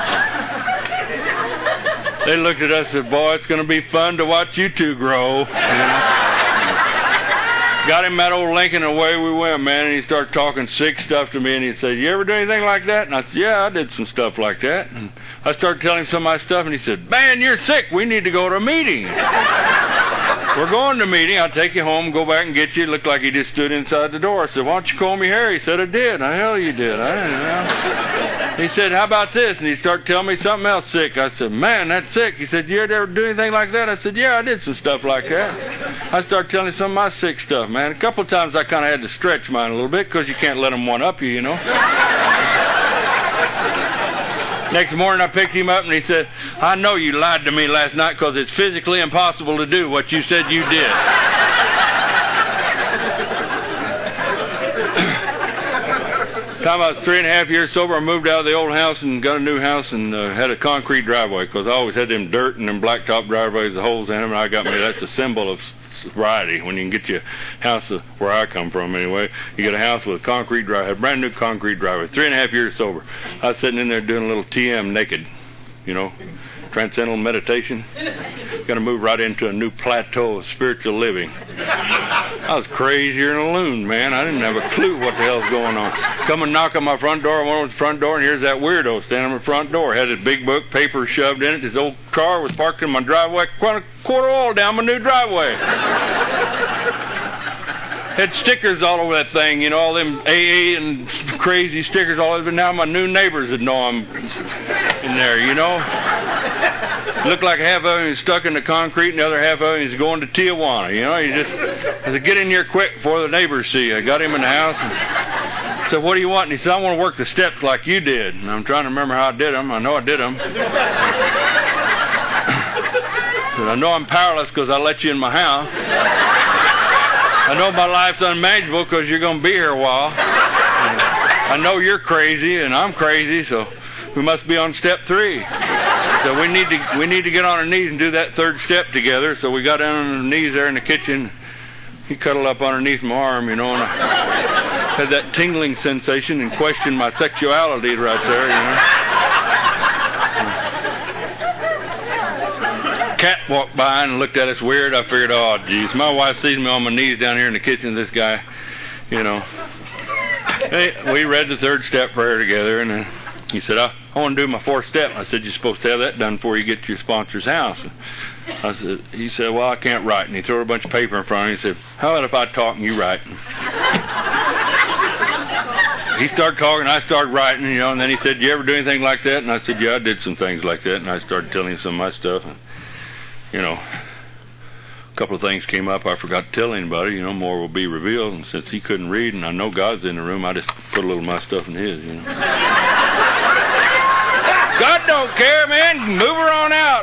[SPEAKER 1] They looked at us and said, "Boy, it's going to be fun to watch you two grow." You know? Got him that old Lincoln, and away we went, man. And he started talking sick stuff to me, and he said, "You ever do anything like that?" And I said, "Yeah, I did some stuff like that." And I started telling him some of my stuff, and he said, "Man, you're sick. We need to go to a meeting." "We're going to a meeting. I'll take you home, go back and get you." It looked like he just stood inside the door. I said, "Why don't you comb your hair?" He said, "I did." "The hell you did." I didn't know. He said, "How about this?" And he started telling me something else sick. I said, "Man, that's sick." He said, "You ever do anything like that?" I said, "Yeah, I did some stuff like that." I started telling him some of my sick stuff, man. A couple of times I kind of had to stretch mine a little bit because you can't let them one-up you, you know. Next morning I picked him up and he said, "I know you lied to me last night because it's physically impossible to do what you said you did." time I was three and a half years sober, I moved out of the old house and got a new house and uh, had a concrete driveway because I always had them dirt and them blacktop driveways, the holes in them, and I got me, that's a symbol of sobriety. When you can get your house, uh, where I come from anyway, you get a house with a concrete driveway, a brand new concrete driveway, three and a half years sober. I was sitting in there doing a little T M naked, you know, transcendental meditation. Going to move right into a new plateau of spiritual living. I was crazier than a loon, man. I didn't have a clue what the hell's going on. Come and knock on my front door. I went over to the front door, and here's that weirdo standing on the front door. Had his big book, paper shoved in it. His old car was parked in my driveway, quite a quarter oil down my new driveway. Had stickers all over that thing, you know, all them A A and crazy stickers all over. Now my new neighbors would know I'm in there, you know. Looked like half of him is stuck in the concrete and the other half of him is going to Tijuana, you know. You just, I said, get in here quick before the neighbors see you. I got him in the house and said, what do you want? And he said, I want to work the steps like you did. And I'm trying to remember how I did them. I know I did them. Said, I know I'm powerless because I let you in my house. I know my life's unmanageable because you're going to be here a while. I know you're crazy and I'm crazy, so we must be on step three. So we need to we need to get on our knees and do that third step together. So we got down on our knees there in the kitchen. He cuddled up underneath my arm, you know, and I had that tingling sensation and questioned my sexuality right there, you know. Cat walked by and looked at us weird. I figured, oh, geez, my wife sees me on my knees down here in the kitchen. This guy, you know. Hey, we read the third step prayer together, and then he said, I, I want to do my fourth step. I said, you're supposed to have that done before you get to your sponsor's house. I said, he said, well, I can't write. And he threw a bunch of paper in front of him. He said, how about if I talk and you write? He started talking, I started writing, you know, and then he said, you ever do anything like that? And I said, yeah, I did some things like that. And I started telling him some of my stuff. And, you know, a couple of things came up I forgot to tell anybody, you know, more will be revealed. And since he couldn't read and I know God's in the room, I just put a little of my stuff in his, you know. God don't care, man. Move her on out.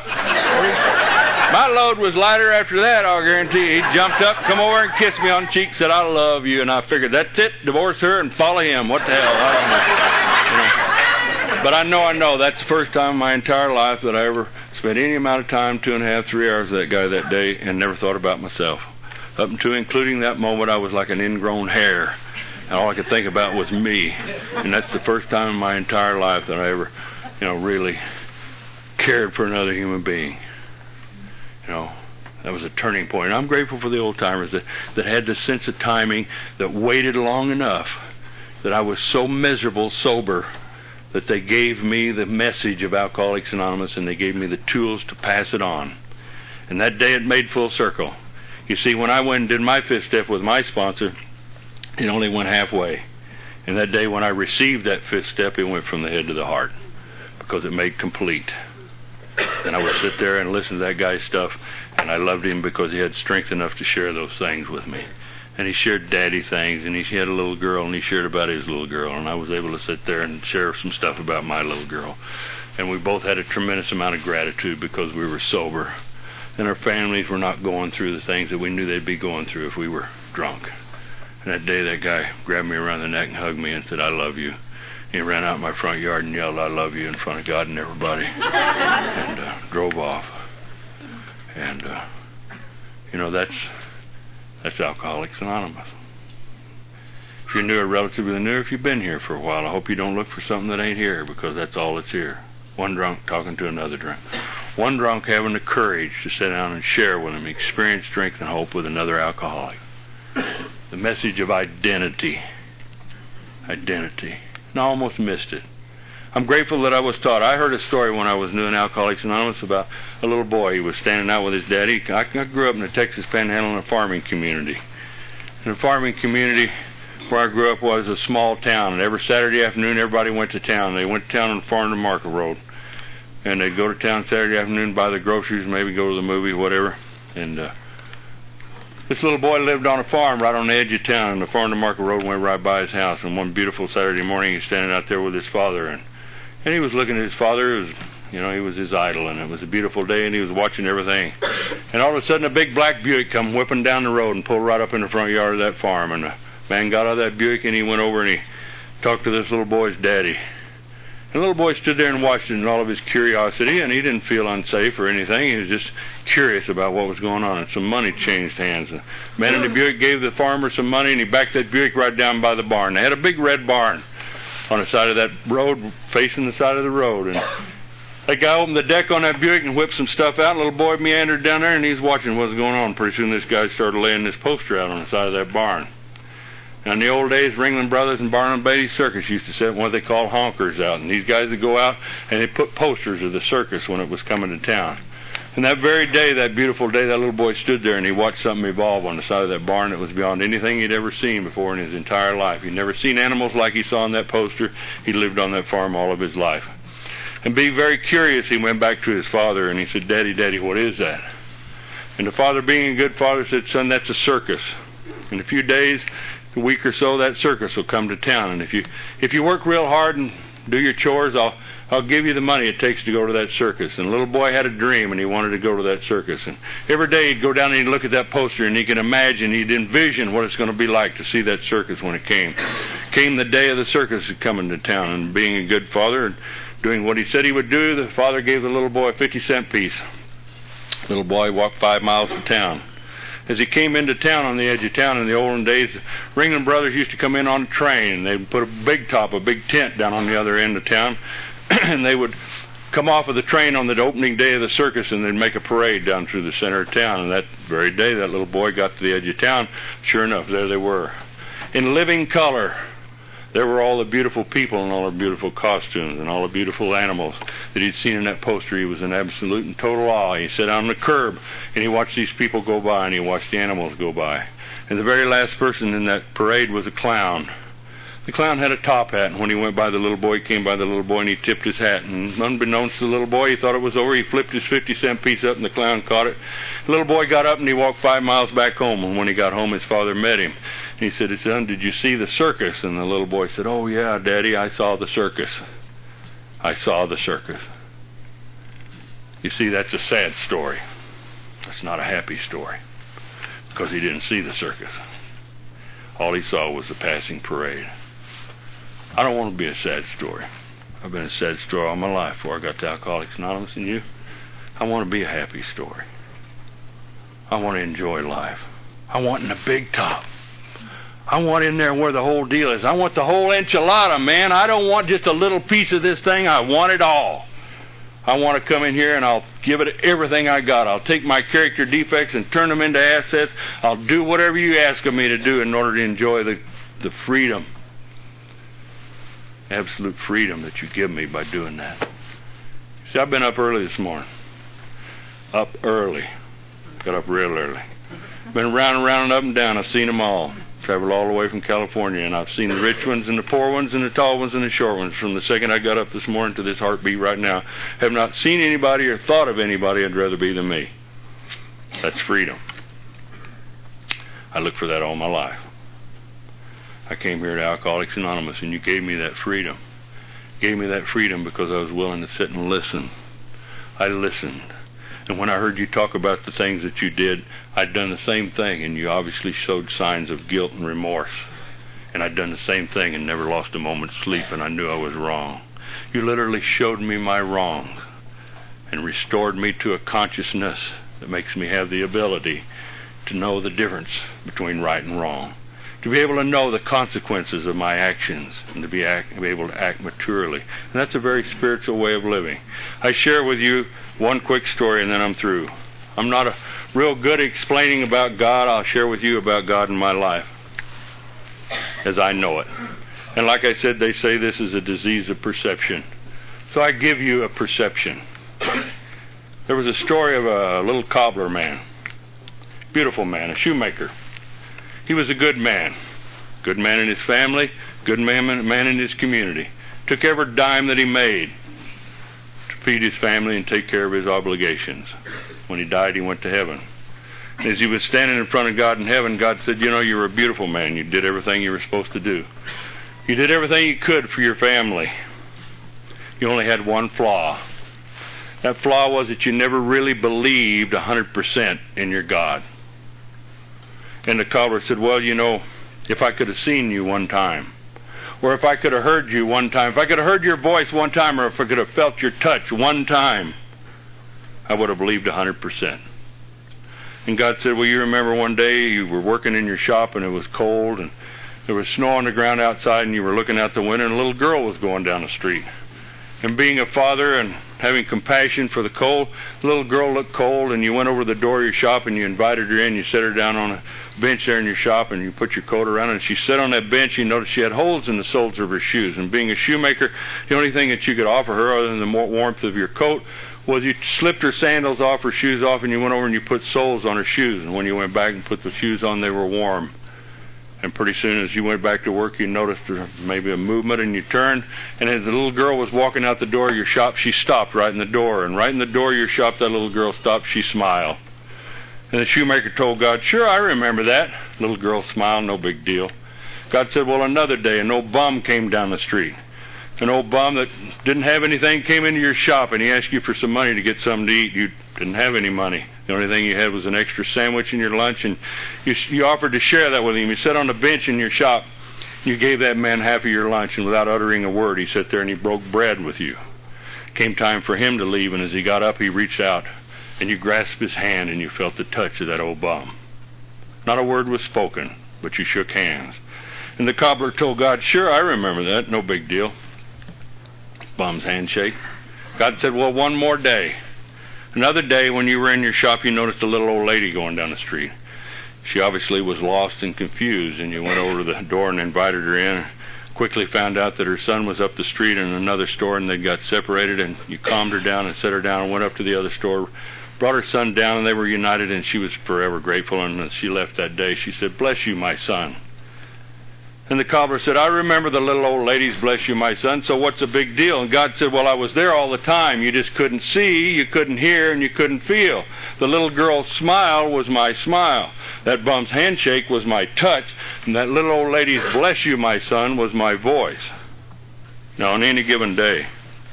[SPEAKER 1] My load was lighter after that, I'll guarantee you. He jumped up, come over and kissed me on the cheek, said, I love you. And I figured, that's it, divorce her and follow him. What the hell? I don't know. You know. But I know, I know, that's the first time in my entire life that I ever spent any amount of time, two and a half, three hours with that guy that day, and never thought about myself. Up until including that moment, I was like an ingrown hair. And all I could think about was me. And that's the first time in my entire life that I ever, you know, really cared for another human being. You know, that was a turning point. And I'm grateful for the old timers that, that had the sense of timing, that waited long enough, that I was so miserable sober, that they gave me the message of Alcoholics Anonymous and they gave me the tools to pass it on. And that day it made full circle. You see, when I went and did my fifth step with my sponsor, it only went halfway. And that day when I received that fifth step, it went from the head to the heart, because it made complete. And I would sit there and listen to that guy's stuff, and I loved him because he had strength enough to share those things with me. And he shared daddy things, and he had a little girl, and he shared about his little girl, and I was able to sit there and share some stuff about my little girl. And we both had a tremendous amount of gratitude because we were sober, and our families were not going through the things that we knew they'd be going through if we were drunk. And that day that guy grabbed me around the neck and hugged me and said, I love you. He ran out in my front yard and yelled, I love you, in front of God and everybody, and uh, drove off. And, uh, you know, that's that's Alcoholics Anonymous. If you're new or relatively new, if you've been here for a while, I hope you don't look for something that ain't here, because that's all that's here. One drunk talking to another drunk. One drunk having the courage to sit down and share with him experience, strength, and hope with another alcoholic. The message of identity. Identity. And I almost missed it. I'm grateful that I was taught. I heard a story when I was new in Alcoholics Anonymous about a little boy. He was standing out with his daddy. I, I grew up in the Texas Panhandle in a farming community. In a farming community where I grew up was a small town, and every Saturday afternoon everybody went to town. They went to town on the farm to Market Road, and they'd go to town Saturday afternoon, buy the groceries, maybe go to the movie, whatever. And uh, this little boy lived on a farm right on the edge of town, and the farm to Market Road went right by his house. And one beautiful Saturday morning, he was standing out there with his father, and and he was looking at his father. It was, you know, he was his idol, and it was a beautiful day, and he was watching everything. And all of a sudden, a big black Buick come whipping down the road and pulled right up in the front yard of that farm. And the man got out of that Buick, and he went over and he talked to this little boy's daddy. And the little boy stood there and watched it in all of his curiosity, and he didn't feel unsafe or anything. He was just curious about what was going on, and some money changed hands. The man in the Buick gave the farmer some money, and he backed that Buick right down by the barn. They had a big red barn on the side of that road, facing the side of the road. And that guy opened the deck on that Buick and whipped some stuff out. Little boy meandered down there, and he's watching what was going on. Pretty soon this guy started laying this poster out on the side of that barn. Now, in the old days, Ringling Brothers and Barnum Beatty Circus used to set what they call honkers out. And these guys would go out, and they put posters of the circus when it was coming to town. And that very day, that beautiful day, that little boy stood there, and he watched something evolve on the side of that barn that was beyond anything he'd ever seen before in his entire life. He'd never seen animals like he saw on that poster. He lived on that farm all of his life. And being very curious, he went back to his father, and he said, "Daddy, Daddy, what is that?" And the father, being a good father, said, "Son, that's a circus. In a few days, a week or so, that circus will come to town. And if you if you work real hard and do your chores, I'll I'll give you the money it takes to go to that circus." And the little boy had a dream, and he wanted to go to that circus. And every day he'd go down and he'd look at that poster, and he could imagine, he'd envision what it's going to be like to see that circus when it came. Came the day of the circus coming to town, and being a good father and doing what he said he would do, the father gave the little boy a fifty cent piece. The little boy walked five miles to town. As he came into town, on the edge of town in the olden days, Ringling Brothers used to come in on a train, and they'd put a big top, a big tent down on the other end of town, and they would come off of the train on the opening day of the circus, and they'd make a parade down through the center of town. And that very day, that little boy got to the edge of town. Sure enough, there they were. In living color, there were all the beautiful people and all the beautiful costumes and all the beautiful animals that he'd seen in that poster. He was in absolute and total awe. He sat on the curb, and he watched these people go by, and he watched the animals go by. And the very last person in that parade was a clown. The clown had a top hat, and when he went by the little boy, he came by the little boy, and he tipped his hat. And unbeknownst to the little boy, he thought it was over. He flipped his fifty cent piece up, and the clown caught it. The little boy got up, and he walked five miles back home. And when he got home, his father met him. He said, "Son, did you see the circus?" And the little boy said, "Oh, yeah, Daddy, I saw the circus. I saw the circus." You see, that's a sad story. It's not a happy story, because he didn't see the circus. All he saw was the passing parade. I don't want to be a sad story. I've been a sad story all my life before I got to Alcoholics Anonymous. And you? I want to be a happy story. I want to enjoy life. I want in the big top. I want in there where the whole deal is. I want the whole enchilada, man. I don't want just a little piece of this thing. I want it all. I want to come in here and I'll give it everything I got. I'll take my character defects and turn them into assets. I'll do whatever you ask of me to do in order to enjoy the, the freedom, absolute freedom that you give me by doing that. See, I've been up early this morning. Up early. Got up real early. Been around and around and up and down. I've seen them all. Traveled all the way from California, and I've seen the rich ones and the poor ones and the tall ones and the short ones from the second I got up this morning to this heartbeat right now. Have not seen anybody or thought of anybody I'd rather be than me. That's freedom. I looked for that all my life. I came here to Alcoholics Anonymous, and you gave me that freedom. You gave me that freedom because I was willing to sit and listen. I listened. And when I heard you talk about the things that you did, I'd done the same thing, and you obviously showed signs of guilt and remorse. And I'd done the same thing and never lost a moment's sleep, and I knew I was wrong. You literally showed me my wrongs and restored me to a consciousness that makes me have the ability to know the difference between right and wrong, to be able to know the consequences of my actions, and to be, act, be able to act maturely. And that's a very spiritual way of living. I share with you one quick story, and then I'm through. I'm not a real good at explaining about God. I'll share with you about God in my life as I know it. And like I said, they say this is a disease of perception. So I give you a perception. There was a story of a little cobbler man, beautiful man, a shoemaker. He was a good man, good man in his family, good man, man in his community. Took every dime that he made to feed his family and take care of his obligations. When he died, he went to heaven. As he was standing in front of God in heaven, God said, "You know, you're a beautiful man. You did everything you were supposed to do. You did everything you could for your family. You only had one flaw. That flaw was that you never really believed one hundred percent in your God." And the cobbler said, "Well, you know, if I could have seen you one time, or if I could have heard you one time, if I could have heard your voice one time, or if I could have felt your touch one time, I would have believed one hundred percent. And God said, well, you remember one day you were working in your shop and it was cold and there was snow on the ground outside and you were looking out the window and a little girl was going down the street. And being a father and having compassion for the cold, the little girl looked cold, and you went over to the door of your shop and you invited her in. You set her down on a bench there in your shop and you put your coat around her. And she sat on that bench. You noticed she had holes in the soles of her shoes. And being a shoemaker, the only thing that you could offer her other than the warmth of your coat was you slipped her sandals off, her shoes off, and you went over and you put soles on her shoes. And when you went back and put the shoes on, they were warm. And pretty soon as you went back to work, you noticed maybe a movement, and you turned, and as the little girl was walking out the door of your shop, she stopped right in the door. And right in the door of your shop, that little girl stopped. She smiled. And the shoemaker told God, sure, I remember that. Little girl smiled, no big deal. God said, well, another day, an old bum came down the street. An old bum that didn't have anything came into your shop, and he asked you for some money to get something to eat. You didn't have any money. The only thing you had was an extra sandwich in your lunch, and you, you offered to share that with him. You sat on the bench in your shop. You gave that man half of your lunch, and without uttering a word, he sat there and he broke bread with you. Came time for him to leave, and as he got up, he reached out, and you grasped his hand, and you felt the touch of that old bum. Not a word was spoken, but you shook hands. And the cobbler told God, sure, I remember that. No big deal. Bum's handshake. God said, well, one more day. Another day when you were in your shop, you noticed a little old lady going down the street. She obviously was lost and confused, and you went over to the door and invited her in. Quickly found out that her son was up the street in another store, and they got separated, and you calmed her down and set her down and went up to the other store, brought her son down, and they were united, and she was forever grateful. And as she left that day, she said, bless you, my son. And the cobbler said, I remember the little old ladies, bless you, my son, so what's the big deal? And God said, well, I was there all the time. You just couldn't see, you couldn't hear, and you couldn't feel. The little girl's smile was my smile. That bum's handshake was my touch. And that little old lady's bless you, my son, was my voice. Now, on any given day,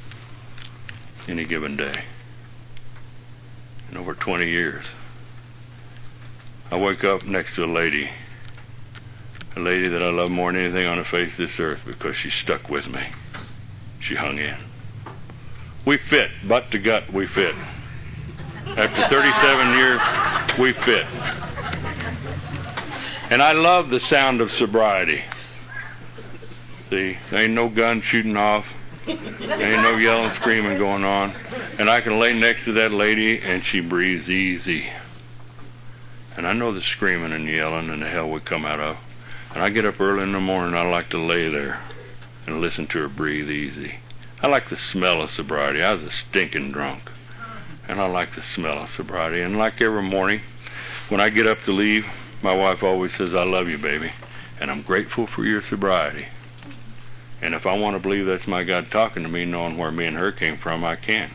[SPEAKER 1] any given day, in over twenty years, I wake up next to a lady, a lady that I love more than anything on the face of this earth because she stuck with me. She hung in. We fit, butt to gut, we fit. After thirty-seven years, we fit. And I love the sound of sobriety. See, there ain't no gun shooting off. There ain't no yelling, screaming going on. And I can lay next to that lady and she breathes easy. And I know the screaming and yelling and the hell we come out of. And I get up early in the morning, I like to lay there and listen to her breathe easy. I like the smell of sobriety. I was a stinking drunk. And I like the smell of sobriety. And like every morning, when I get up to leave, my wife always says, I love you, baby. And I'm grateful for your sobriety. And if I want to believe that's my God talking to me, knowing where me and her came from, I can.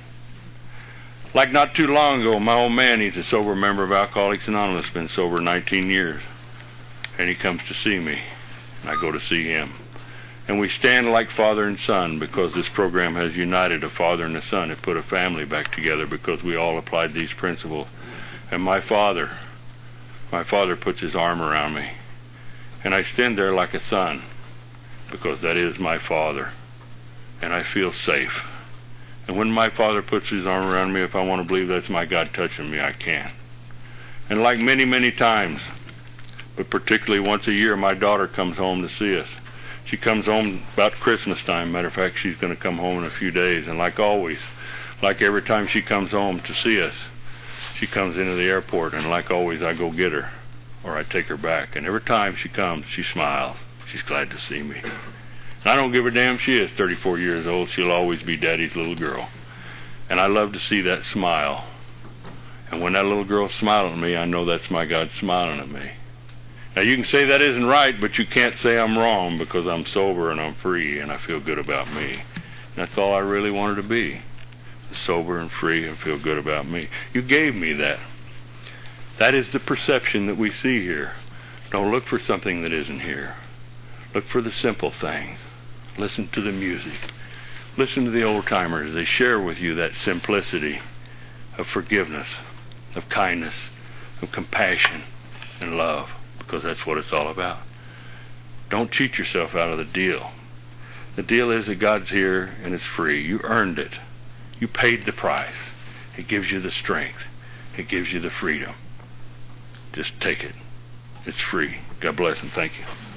[SPEAKER 1] Like not too long ago, my old man, he's a sober member of Alcoholics Anonymous, been sober nineteen years. And he comes to see me, and I go to see him. And we stand like father and son because this program has united a father and a son. It put a family back together because we all applied these principles. And my father, my father puts his arm around me. And I stand there like a son because that is my father. And I feel safe. And when my father puts his arm around me, if I want to believe that's my God touching me, I can. And like many, many times, but particularly once a year, my daughter comes home to see us. She comes home about Christmas time. Matter of fact, she's going to come home in a few days. And like always, like every time she comes home to see us, she comes into the airport, and like always, I go get her, or I take her back. And every time she comes, she smiles. She's glad to see me. And I don't give a damn if she is thirty-four years old. She'll always be Daddy's little girl. And I love to see that smile. And when that little girl's smiling at me, I know that's my God smiling at me. Now, you can say that isn't right, but you can't say I'm wrong because I'm sober and I'm free and I feel good about me. And that's all I really wanted to be, sober and free and feel good about me. You gave me that. That is the perception that we see here. Don't look for something that isn't here. Look for the simple things. Listen to the music. Listen to the old-timers. They share with you that simplicity of forgiveness, of kindness, of compassion, and love. Because that's what it's all about. Don't cheat yourself out of the deal. The deal is that God's here and it's free. You earned it. You paid the price. It gives you the strength. It gives you the freedom. Just take it. It's free. God bless and thank you.